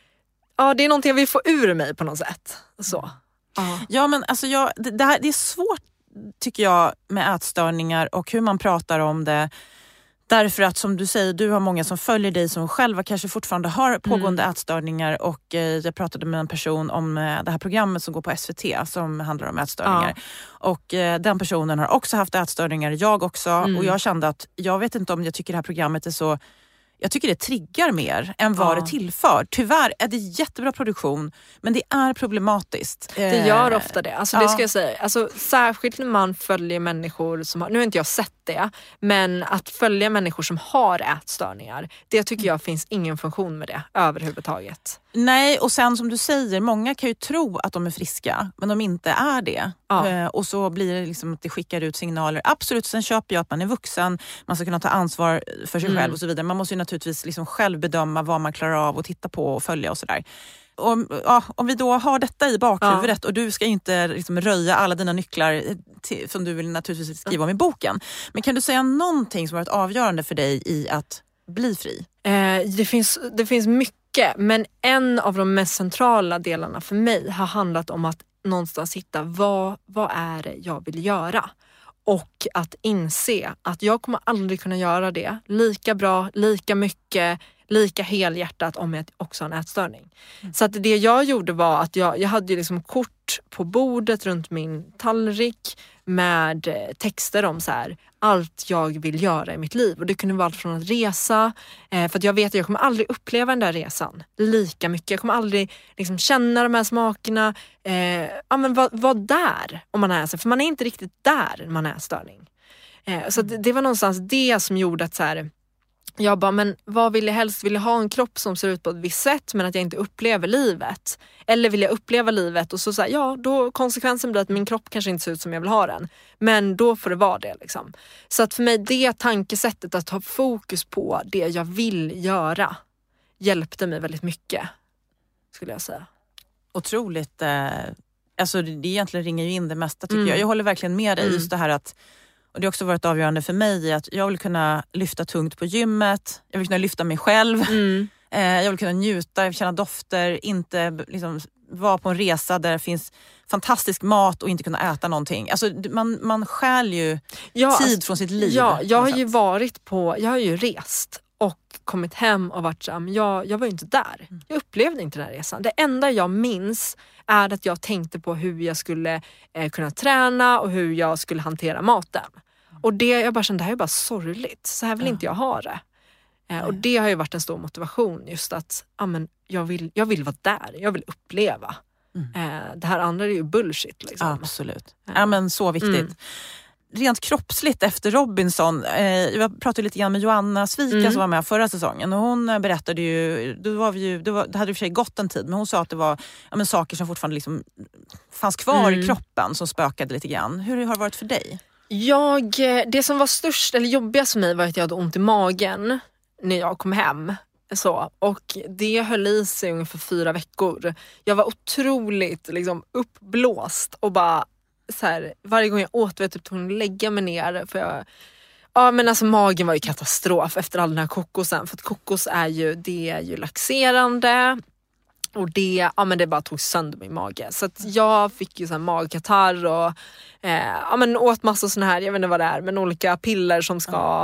ja, det är någonting jag vill få ur mig på något sätt. Så. Uh. Ja, men alltså jag, det, det, här, det är svårt tycker jag med ätstörningar och hur man pratar om det. Därför att som du säger, du har många som följer dig som själva kanske fortfarande har pågående mm. ätstörningar. Och eh, jag pratade med en person om eh, det här programmet som går på S V T som handlar om ätstörningar. Ja. Och eh, den personen har också haft ätstörningar, jag också. Mm. Och jag kände att, jag vet inte om jag tycker det här programmet är så... Jag tycker det triggar mer än vad ja. det tillför. Tyvärr är det jättebra produktion, men det är problematiskt. Det gör ofta det. Alltså, ja. det ska jag säga. Alltså, särskilt när man följer människor som har, nu har inte jag sett det, men att följa människor som har ätstörningar, det tycker jag finns ingen funktion med det överhuvudtaget. Nej, och sen som du säger, många kan ju tro att de är friska, men de inte är det. Ja. Eh, och så blir det liksom att det skickar ut signaler. Absolut, sen köper jag att man är vuxen, man ska kunna ta ansvar för sig mm. själv och så vidare. Man måste ju naturligtvis liksom själv bedöma vad man klarar av att titta på och följa och sådär. Om, ja, om vi då har detta i bakhuvudet ja. och du ska inte liksom röja alla dina nycklar till, som du vill naturligtvis skriva om i boken. Men kan du säga någonting som har varit avgörande för dig i att bli fri? Eh, det, finns, det finns mycket, men en av de mest centrala delarna för mig har handlat om att någonstans hitta vad, vad är det jag vill göra. Och att inse att jag kommer aldrig kunna göra det lika bra, lika mycket, lika helhjärtat om jag också har en ätstörning. Mm. Så att det jag gjorde var att jag, jag hade liksom kort på bordet runt min tallrik med texter om så här, allt jag vill göra i mitt liv. Och det kunde vara allt från att resa, eh, för att jag vet att jag kommer aldrig uppleva den där resan lika mycket. Jag kommer aldrig liksom känna de här smakerna. Eh, ja, men vad, vad där om man är så, för man är inte riktigt där när man är störning. Eh, så det, det var någonstans det som gjorde att så här, jag bara, men vad vill jag helst? Vill jag ha en kropp som ser ut på ett visst sätt men att jag inte upplever livet? Eller vill jag uppleva livet och så säga, ja, då konsekvensen blir att min kropp kanske inte ser ut som jag vill ha den. Men då får det vara det liksom. Så att för mig det tankesättet att ha fokus på det jag vill göra hjälpte mig väldigt mycket, skulle jag säga. Otroligt, eh, alltså det egentligen ringer ju in det mesta tycker Mm. jag. Jag håller verkligen med dig Mm. just det här att, och det har också varit avgörande för mig att jag vill kunna lyfta tungt på gymmet, jag vill kunna lyfta mig själv, Mm. eh, jag vill kunna njuta, känna dofter, inte liksom vara på en resa där det finns fantastisk mat och inte kunna äta någonting. Alltså man, man stjäl ju ja, tid alltså, från sitt liv. Ja, jag har ju varit på, jag har ju rest och kommit hem och varit så här, men jag, jag var ju inte där. Jag upplevde inte den här resan. Det enda jag minns är att jag tänkte på hur jag skulle eh, kunna träna och hur jag skulle hantera maten. Och det, jag bara kände, det här är bara sorgligt. Så här vill ja. inte jag ha det. Eh, och det har ju varit en stor motivation just att ja, men jag, vill, jag vill vara där. Jag vill uppleva. Mm. Eh, det här andra är ju bullshit. Liksom. Absolut. Ja, men så viktigt. Mm. Rent kroppsligt efter Robinson, eh, jag pratade lite grann med Joanna Svika mm. som var med förra säsongen och hon berättade ju, då var vi ju, det, var, det hade i och för sig gått en tid, men hon sa att det var ja, men saker som fortfarande liksom fanns kvar mm. i kroppen som spökade lite grann. Hur har det varit för dig? Jag, det som var störst eller jobbigast för mig var att jag hade ont i magen när jag kom hem. Så, och det höll i sig ungefär fyra veckor. Jag var otroligt liksom, uppblåst och bara så här, varje gång jag åt vet jag tvungen att lägga mig ner för jag, ja men alltså magen var ju katastrof efter all den här kokosen, för att kokos är ju, det är ju laxerande och det, ja men det bara tog sönder min mage, så att jag fick ju så här magkatarr och eh, ja men åt massa såna här, jag vet inte vad det är, men olika piller som ska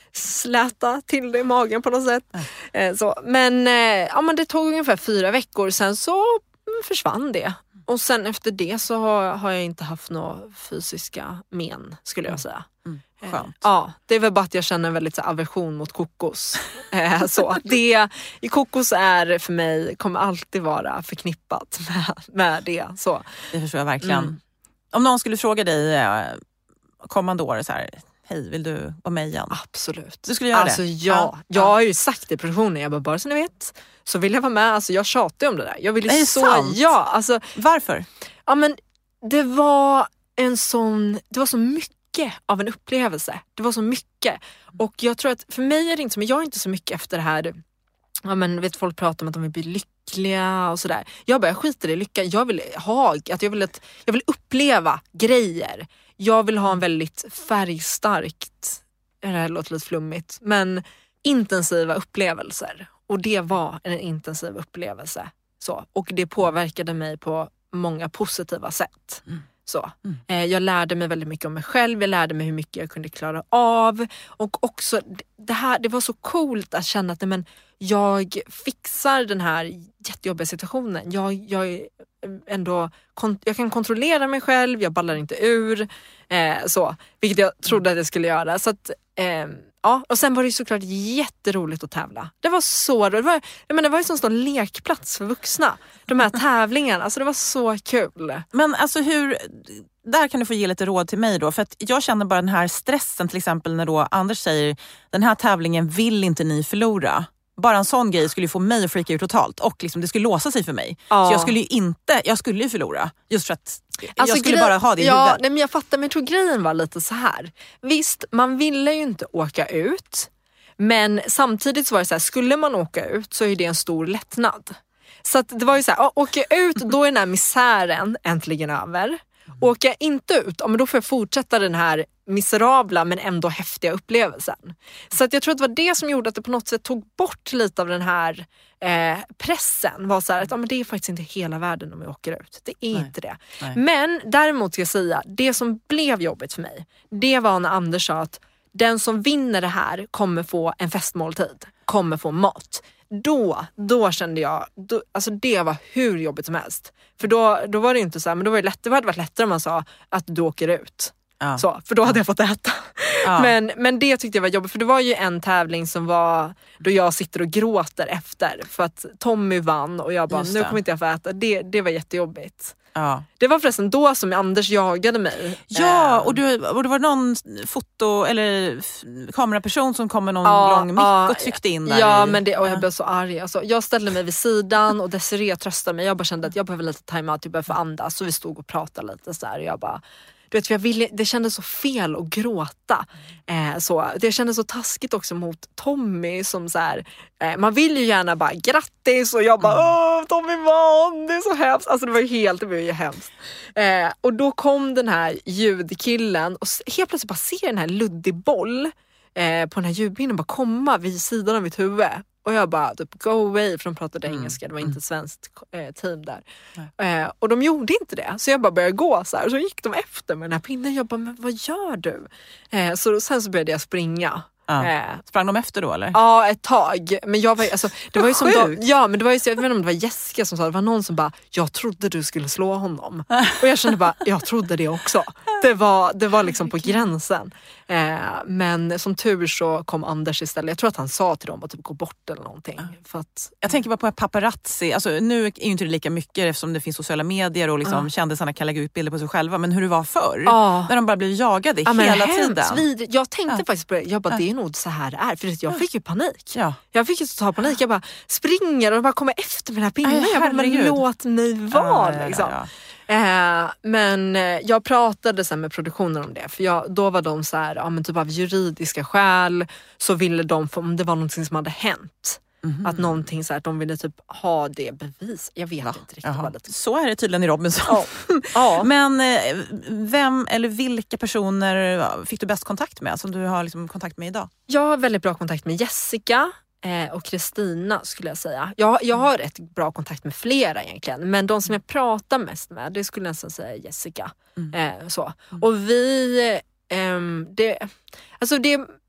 släta till det i magen på något sätt. Eh, så. Men, eh, ja, men det tog ungefär fyra veckor, sen så försvann det. Och sen efter det så har, har jag inte haft några fysiska men, skulle jag säga. Mm. Skönt. Eh, ja, det är väl bara att jag känner väldigt så, aversion mot kokos. Eh, så det, i kokos är för mig, kommer alltid vara förknippat med, med det. Så. Det förstår jag verkligen. Mm. Om någon skulle fråga dig eh, kommande år så här, hej, vill du vara med igen? Absolut. Du skulle göra alltså, det? Ja, ja. jag har ju sagt det i produktionen, jag bara, bara så ni vet, så vill jag vara med. Alltså jag tjatar om det där. Jag ville det är så, sant. ja, alltså, varför? Ja, men det var en sån, det var så mycket av en upplevelse. Det var så mycket. Och jag tror att för mig är det inte så, men jag är inte så mycket efter det här, ja men vet folk pratar om att de vill bli lyckliga och sådär. Jag bara, jag skiter i lycka. Jag vill ha, att jag vill, att, jag vill uppleva grejer. Jag vill ha en väldigt färgstarkt, det här låter lite flummigt, men intensiva upplevelser. Och det var en intensiv upplevelse. Så. Och det påverkade mig på många positiva sätt. Mm. Så. Mm. Eh, jag lärde mig väldigt mycket om mig själv. Jag lärde mig hur mycket jag kunde klara av. Och också, det, här, det var så coolt att känna att men, jag fixar den här jättejobbiga situationen. Jag, jag, ändå, jag kan kontrollera mig själv. Jag ballar inte ur. Eh, så, vilket jag trodde att jag skulle göra. Så att, eh, ja. Och sen var det såklart jätteroligt att tävla. Det var så roligt. Det var, jag menar, det var ju som en stor lekplats för vuxna. De här tävlingarna. Alltså det var så kul. Men alltså hur... Där kan du få ge lite råd till mig då. För att jag känner bara den här stressen, till exempel när då Anders säger den här tävlingen vill inte ni förlora. Bara en sån grej skulle få mig att freaka ut totalt. Och liksom det skulle låsa sig för mig. Ja. Så jag skulle ju inte, jag skulle ju förlora. Just för att alltså, jag skulle grej, bara ha det i ja, huvudet. Nej, men jag fattar, men jag tror grejen var lite så här. Visst, man ville ju inte åka ut. Men samtidigt så var det så här, skulle man åka ut så är det en stor lättnad. Så att det var ju så här, åka ut, då är den här misären äntligen över. Åker jag inte ut, ja, men då får jag fortsätta den här miserabla men ändå häftiga upplevelsen. Så att jag tror att det var det som gjorde att det på något sätt tog bort lite av den här eh, pressen. Var så här att ja, men det är faktiskt inte hela världen om jag åker ut. Det är Nej. inte det. Nej. Men däremot ska jag säga, det som blev jobbigt för mig, det var när Anders sa att den som vinner det här kommer få en festmåltid, kommer få mat. Då, då kände jag, då, alltså det var hur jobbigt som helst. För då, då var det inte så här, men då var det lätt, det hade varit lättare om man sa att du åker ut. Ja. Så, för då hade jag fått äta. Ja. Men, men det tyckte jag var jobbigt, för det var ju en tävling som var då jag sitter och gråter efter. För att Tommy vann och jag bara, nu kommer inte jag få äta. Det, det var jättejobbigt. Ja. Det var förresten då som Anders jagade mig. Ja, och, du, och det var någon foto eller f- kameraperson som kom med någon ja, lång mick ja, och tryckte in där. Ja, i. men det, och jag blev så arg. Alltså, jag ställde mig vid sidan och Desiree tröstade mig. Jag bara kände att jag behöver lite time-out, jag behöver få andas. Så vi stod och pratade lite så här. Jag bara... Du vet, för jag ville, det kändes så fel att gråta. Eh, så. Det kändes så taskigt också mot Tommy. Som så här, eh, man vill ju gärna bara grattis. Och jag bara, åh Tommy vann, det är så hemskt. Alltså det var ju helt, det var ju hemskt. Eh, och då kom den här ljudkillen. Och helt plötsligt bara ser den här luddig boll eh, på den här ljudbinden bara komma vid sidan av mitt huvud. Och jag bara, typ, go away, för de pratade mm. engelska. Det var inte ett svenskt eh, team där. Eh, och de gjorde inte det. Så jag bara började gå så här. Och så gick de efter med den här pinnen. Jag bara, men vad gör du? Eh, så sen så började jag springa. Ja. Eh, Sprang de efter då eller? Ja, ett tag. Men jag var alltså, det var ju som de, ja, men det var ju så, jag vet inte om det var Jessica som sa, det var någon som bara, jag trodde du skulle slå honom. Och jag kände bara, jag trodde det också. Det var, det var liksom på gränsen. Eh, men som tur så kom Anders istället. Jag tror att han sa till dem att typ gå bort eller någonting. För att, jag tänker bara på paparazzi. Alltså, nu är ju inte det lika mycket eftersom det finns sociala medier och liksom uh. kändisarna kan lägga ut bilder på sig själva. Men hur det var förr. Uh. När de bara blev jagade uh, hela tiden. Vid, jag tänkte uh. faktiskt på det. Jag bara, uh. det är nog så här det är. För jag fick ju panik. Ja. Jag fick ju total panik. Jag bara springer och bara kommer efter med den här pinnen. Uh, jag bara, men låt mig vara. Uh, liksom. ja, ja, ja. Eh, men jag pratade sen med produktionen om det. För jag, då var de så här, ja, men typ av juridiska skäl så ville de, om det var någonting som hade hänt. Mm-hmm. Att någonting så här, att de ville typ ha det bevis. Jag vet ja. inte riktigt vad det. Så är det tydligen i Robinson. Ja. Ja. Men eh, vem eller vilka personer fick du bäst kontakt med, som du har liksom kontakt med idag? Jag har väldigt bra kontakt med Jessica eh, och Kristina skulle jag säga. Jag, jag har rätt bra kontakt med flera egentligen. Men de som jag pratar mest med, det skulle jag nästan säga Jessica. Mm. Eh, så. Mm. Och vi... Um, det, alltså det,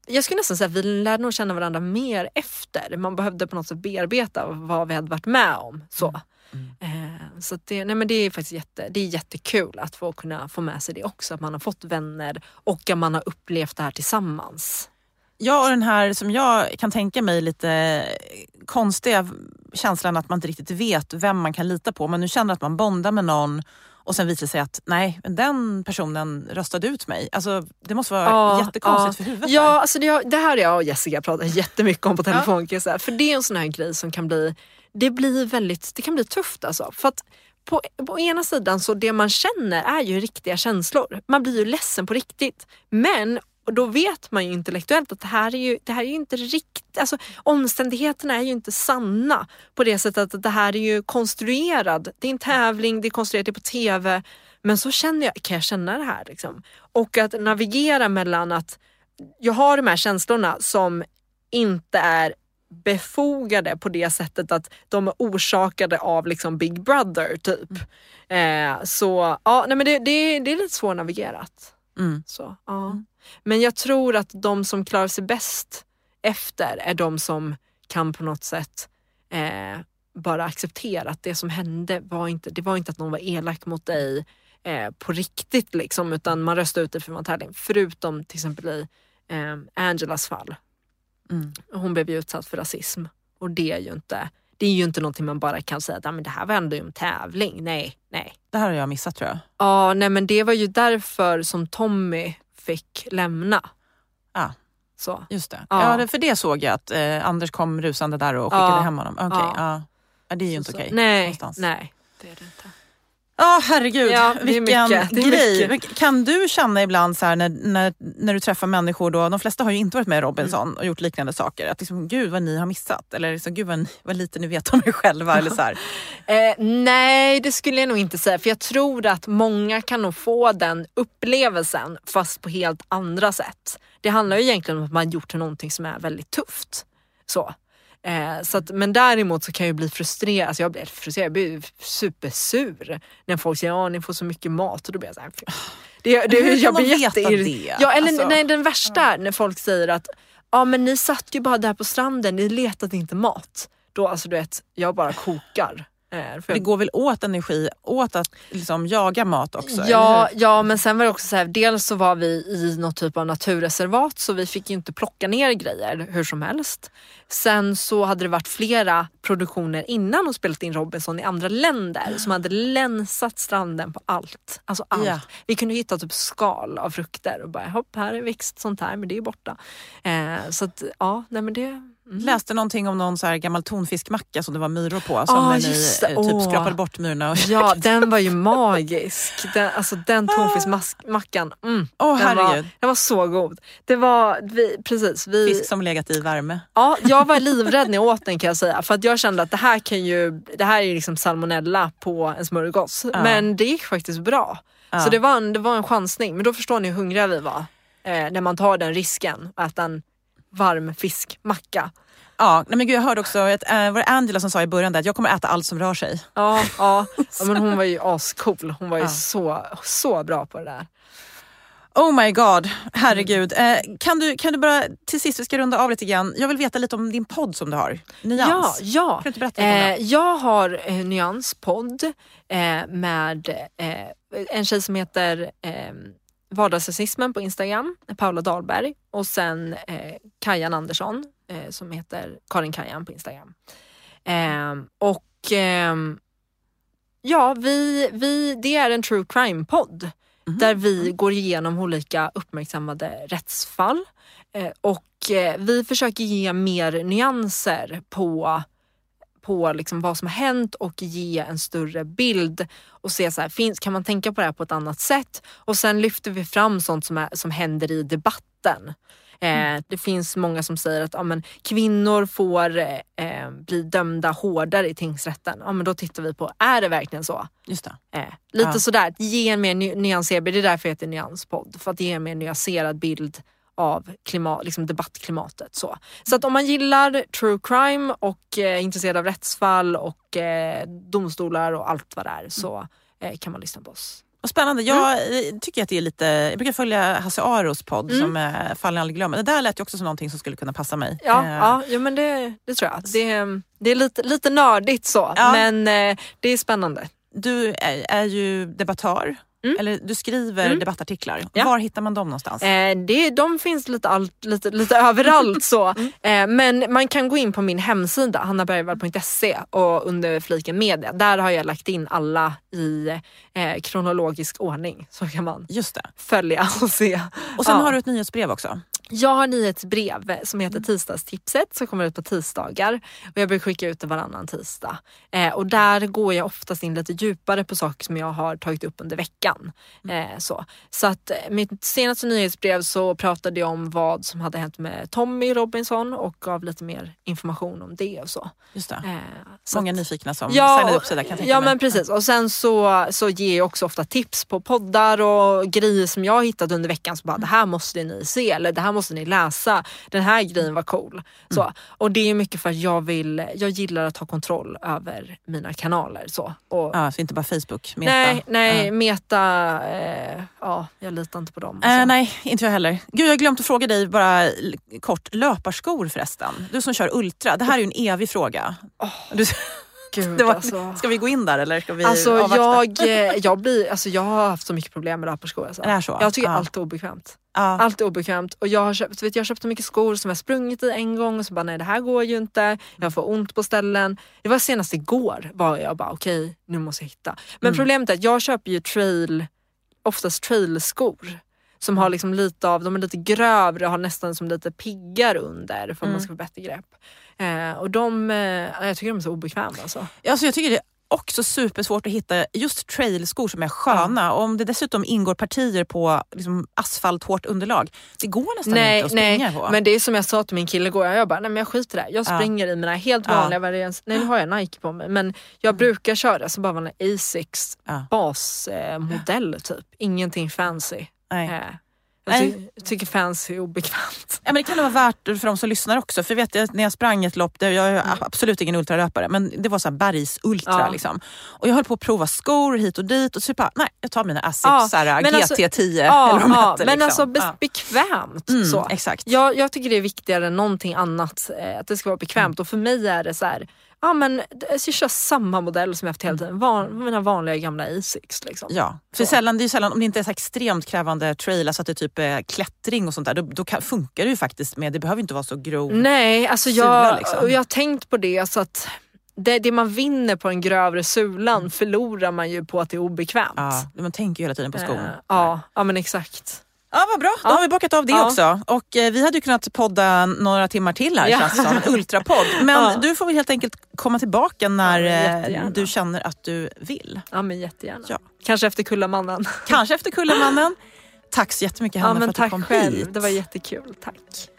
jag skulle nästan säga att vi lärde nog känna varandra mer efter. Man behövde på något sätt bearbeta vad vi hade varit med om. Så, mm. eh, så det, nej men det är faktiskt jätte, det är jättekul att få kunna få med sig det också. Att man har fått vänner och att man har upplevt det här tillsammans. Ja, och den här som jag kan tänka mig lite konstiga känslan att man inte riktigt vet vem man kan lita på. Men nu känner att man bondar med någon och sen visar det sig att nej, den personen röstade ut mig. Alltså det måste vara ja, jättekonstigt ja. för huvudet. Ja, alltså det, det här har jag och Jessica pratat jättemycket om på telefon. Ja. Säga. För det är en sån här grej som kan bli, det blir väldigt, det kan bli tufft alltså. För att på, på ena sidan så det man känner är ju riktiga känslor. Man blir ju ledsen på riktigt. Men och då vet man ju intellektuellt att det här är ju, det här är ju inte riktigt, alltså omständigheterna är ju inte sanna på det sättet att det här är ju konstruerad. Det är en tävling, det är konstruerat, det är på tv. Men så känner jag, kan jag känna det här liksom? Och att navigera mellan att jag har de här känslorna som inte är befogade på det sättet att de är orsakade av liksom Big Brother typ. Mm. Eh, så ja, nej men det, det, det är lite svårnavigerat. Mm. Så, ja. Mm. Men jag tror att de som klarar sig bäst efter är de som kan på något sätt eh, bara acceptera att det som hände var inte, det var inte att någon var elak mot dig eh, på riktigt liksom, utan man röstade ut det för en tävling. Förutom till exempel i eh, Angelas fall. Mm. Hon blev ju utsatt för rasism och det är ju inte, det är ju inte någonting man bara kan säga att ah, men det här var ändå en tävling. Nej, nej. Det här har jag missat tror jag. Ja, nej men det var ju därför som Tommy fick lämna. Ja, så. Just det. Ja. Ja, för det såg jag att eh, Anders kom rusande där och skickade ja. hem honom. Okej, okay, ja. ja. Det är ju inte okej. Okay, nej, någonstans. nej, det är det inte. Ja, oh, herregud. Ja, vilken grej. Mycket. Kan du känna ibland så här när, när, när du träffar människor då, de flesta har ju inte varit med i Robinson mm. och gjort liknande saker, att liksom, gud vad ni har missat, eller liksom, gud vad, ni, vad lite ni vet om er själva eller så här. eh, nej, det skulle jag nog inte säga, för jag tror att många kan nog få den upplevelsen fast på helt andra sätt. Det handlar ju egentligen om att man gjort någonting som är väldigt tufft. Så. Eh, så att, men däremot så kan jag bli frustrerad, alltså jag blir frustrerad, jag blir supersur när folk säger ja ni får så mycket mat och då blir jag så här, det, det, hur jag kan blir de veta det? Ja, eller alltså. nej, den värsta är när folk säger att ja men ni satt ju bara där på stranden, ni letade inte mat. Då alltså du vet, jag bara kokar. För det går väl åt energi, åt att liksom jaga mat också? Ja, ja, men sen var det också så här, dels så var vi i något typ av naturreservat så vi fick ju inte plocka ner grejer hur som helst. Sen så hade det varit flera produktioner innan och spelat in Robinson i andra länder som hade länsat stranden på allt. Alltså allt. Ja. Vi kunde hitta typ skal av frukter och bara hopp, här är växt sånt här, men det är borta. Eh, så att ja, nej men det... Mm. Läste någonting om någon så här gammal tonfiskmacka som det var myror på som ah, när ni typ oh. skrapade bort myrorna. Och ja, den var ju magisk. Den, alltså den tonfiskmackan. Mm, oh, den, var, den var så god. Det var vi, precis. Vi, Fisk som legat i värme. Ja, jag var livrädd när jag åt den kan jag säga. För att jag kände att det här kan ju, det här är ju liksom salmonella på en smörgås. Ja. Men det gick faktiskt bra. Ja. Så det var, en, det var en chansning. Men då förstår ni hur hungriga vi var. Eh, när man tar den risken att äta en varm fiskmacka. Ja, nej men gud, jag hörde också att äh, var det Angela som sa i början där att jag kommer äta allt som rör sig. Ja, ja. ja men hon var ju ascool. Hon var ju ja. så, så bra på det där. Oh my god, herregud. Eh, kan, du, kan du bara, till sist vi ska runda av lite grann. Jag vill veta lite om din podd som du har. Nyans. Ja, ja. Kan du inte berätta lite om det? Eh, jag har eh, Nyans podd eh, med eh, en tjej som heter... Eh, Vardagsrasismen på Instagram, Paula Dahlberg, och sen eh, Kajan Andersson eh, som heter Karin Kajan på Instagram. Eh, och eh, ja, vi, vi, det är en true crime-podd mm-hmm. där vi går igenom olika uppmärksammade rättsfall eh, och eh, vi försöker ge mer nyanser på på liksom vad som har hänt och ge en större bild och se så här, finns, kan man tänka på det här på ett annat sätt, och sen lyfter vi fram sånt som, är, som händer i debatten. Eh, mm. Det finns många som säger att ja, men, kvinnor får eh, bli dömda hårdare i tingsrätten. Ja, men då tittar vi på, är det verkligen så? Just det. Eh, lite ja. sådär, ge en mer ny- nyanserad bild, det är därför jag heter Nyanspodd, för att ge en mer nyanserad bild av klimat, liksom debattklimatet. Så. så att om man gillar true crime och eh, är intresserad av rättsfall och eh, domstolar och allt vad det är, så eh, kan man lyssna på oss. Vad spännande. Jag mm. tycker att det är lite... Jag brukar följa Hasse Aros podd mm. som är Fallen aldrig glömmer. Det där lät ju också som någonting som skulle kunna passa mig. Ja, eh. ja, ja men det, det tror jag. Det, det är lite, lite nördigt så, ja. men eh, det är spännande. Du är, är ju debattör. Mm. Eller du skriver mm. debattartiklar. Ja. Var hittar man dem någonstans? Eh, det, de finns lite, allt, lite, lite överallt så. Mm. Eh, men man kan gå in på min hemsida hanna bergvall punkt se och under fliken media. Där har jag lagt in alla i eh, kronologisk ordning. Så kan man Just det. följa och se. Och sen ja. har du ett nyhetsbrev också. Jag har nyhetsbrev som heter Tisdagstipset som kommer ut på tisdagar. Och jag brukar skicka ut det varannan tisdag. Eh, och där går jag oftast in lite djupare på saker som jag har tagit upp under veckan. Eh, så. så att mitt senaste nyhetsbrev så pratade jag om vad som hade hänt med Tommy Robinson och gav lite mer information om det och så. Just det. Eh, Många att, nyfikna som ja, signade upp sig där kan jag tänka Ja mig. men precis. Och sen så, så ger jag också ofta tips på poddar och grejer som jag har hittat under veckan. Så bara, det här måste ni se eller det här måste ni läsa. Den här grejen var cool. Så. Mm. Och det är mycket för att jag vill, jag gillar att ha kontroll över mina kanaler. Så, och, ja, så inte bara Facebook, Meta. Nej, nej uh. Meta, eh, ja, jag litar inte på dem. Alltså. Uh, nej, inte jag heller. Gud, jag har glömt att fråga dig bara kort, löparskor förresten. Du som kör ultra, det här är ju en evig fråga. Oh. Du... Gud, det var, alltså. Ska vi gå in där eller ska vi alltså, avvakta? Jag, jag, blir, alltså, jag har haft så mycket problem med löparskor. Alltså. Det är så? Jag tycker ja. allt är obekvämt. Ja. Allt är obekvämt. Och jag har köpt, vet, jag har köpt så mycket skor som jag sprungit i en gång och så bara nej det här går ju inte. Jag får ont på ställen. Det var senast igår var jag bara okej okay, nu måste jag hitta. Men mm. problemet är att jag köper ju trail, oftast trailskor. Som har liksom lite av, de är lite grövre och har nästan som lite piggar under för att mm. man ska få bättre grepp. Eh, och de, eh, jag tycker de är så obekväma alltså. Alltså jag tycker det är också supersvårt att hitta just trailskor som är sköna. Ja. Och om det dessutom ingår partier på liksom, asfalt, hårt underlag. Det går nästan nej, inte att springa nej. på. Men det är som jag sa till min kille igår. Jag bara, nej men jag skiter där. Jag springer ja. i mina helt vanliga ja. varians. Nej nu har jag Nike på mig. Men jag mm. brukar köra så bara en Asics ja. basmodell eh, typ. Ingenting fancy. Nej. Eh. Jag, ty- jag tycker fans är obekvämt. Ja, men det kan vara värt för de som lyssnar också. För jag vet att när jag sprang ett lopp, där jag är absolut ingen ultralöpare, men det var så här bergsultra ja. liksom. Och jag höll på att prova skor hit och dit och så bara, nej, jag tar mina Asics ja, så här, G T tio ja, eller vad de ja, heter, men liksom. alltså be- ja. bekvämt mm, så. Exakt. Jag, jag tycker det är viktigare än någonting annat eh, att det ska vara bekvämt mm. och för mig är det så här. Ja men jag kör samma modell som jag haft hela tiden. Van, mina vanliga gamla Asics liksom. Ja, för sällan, det är sällan, om det inte är så extremt krävande trail, så att det är typ eh, klättring och sånt där, då, då kan, funkar det ju faktiskt med, det behöver inte vara så grov. Nej, alltså sula, jag, liksom. jag har tänkt på det, alltså att det, det man vinner på en grövre sulan mm. förlorar man ju på att det är obekvämt. Ja, man tänker ju hela tiden på skon. Uh, ja, ja men exakt. Ja, vad bra. Då ja. har vi bockat av det ja. också. Och eh, vi hade ju kunnat podda några timmar till här, ja. känns som en ultrapodd. Men ja. du får väl helt enkelt komma tillbaka när ja, du känner att du vill. Ja, men jättegärna. Ja. Kanske efter Kullamannen. Kanske efter Kullamannen. Tack så jättemycket, Hanna, ja, men för att du kom själv. hit. Det var jättekul, tack.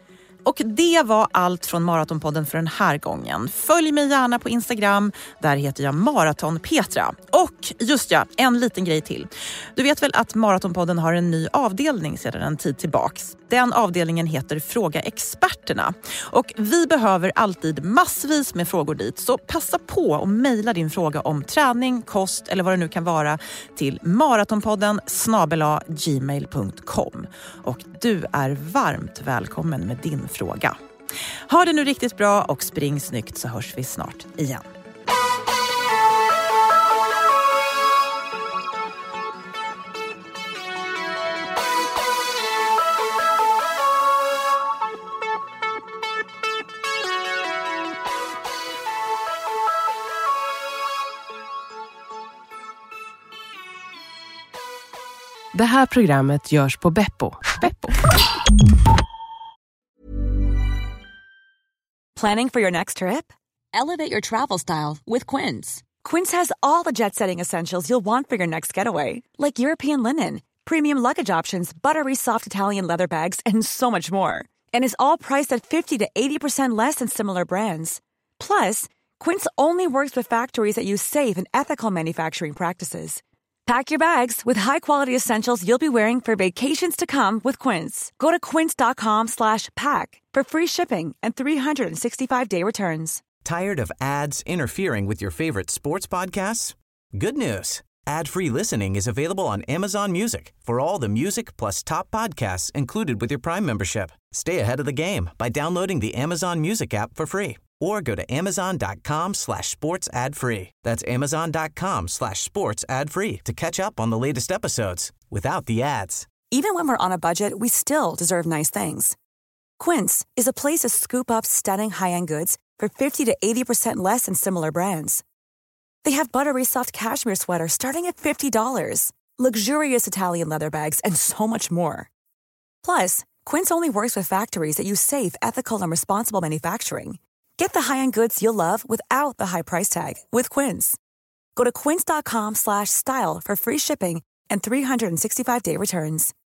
Och det var allt från Maratonpodden för den här gången. Följ mig gärna på Instagram. Där heter jag Maraton Petra. Och just ja, en liten grej till. Du vet väl att Maratonpodden har en ny avdelning sedan en tid tillbaks. Den avdelningen heter Fråga experterna. Och vi behöver alltid massvis med frågor dit. Så passa på och mejla din fråga om träning, kost eller vad det nu kan vara till maratonpodden snabel-a gmail punkt com. Och du är varmt välkommen med din fråga. Ha det nu riktigt bra och spring snyggt, så hörs vi snart igen. Det här programmet görs på Beppo. Beppo. Planning for your next trip? Elevate your travel style with Quince. Quince has all the jet-setting essentials you'll want for your next getaway, like European linen, premium luggage options, buttery soft Italian leather bags, and so much more. And is all priced at fifty to eighty percent less than similar brands. Plus, Quince only works with factories that use safe and ethical manufacturing practices. Pack your bags with high-quality essentials you'll be wearing for vacations to come with Quince. Go to quince.com slash pack for free shipping and three sixty-five day returns. Tired of ads interfering with your favorite sports podcasts? Good news. Ad-free listening is available on Amazon Music for all the music plus top podcasts included with your Prime membership. Stay ahead of the game by downloading the Amazon Music app for free or go to amazon.com slash sports ad free. That's amazon.com slash sports ad free to catch up on the latest episodes without the ads. Even when we're on a budget, we still deserve nice things. Quince is a place to scoop up stunning high-end goods for fifty to eighty percent less than similar brands. They have buttery soft cashmere sweaters starting at fifty dollars, luxurious Italian leather bags, and so much more. Plus, Quince only works with factories that use safe, ethical, and responsible manufacturing. Get the high-end goods you'll love without the high price tag with Quince. Go to quince.com slash style for free shipping and three sixty-five day returns.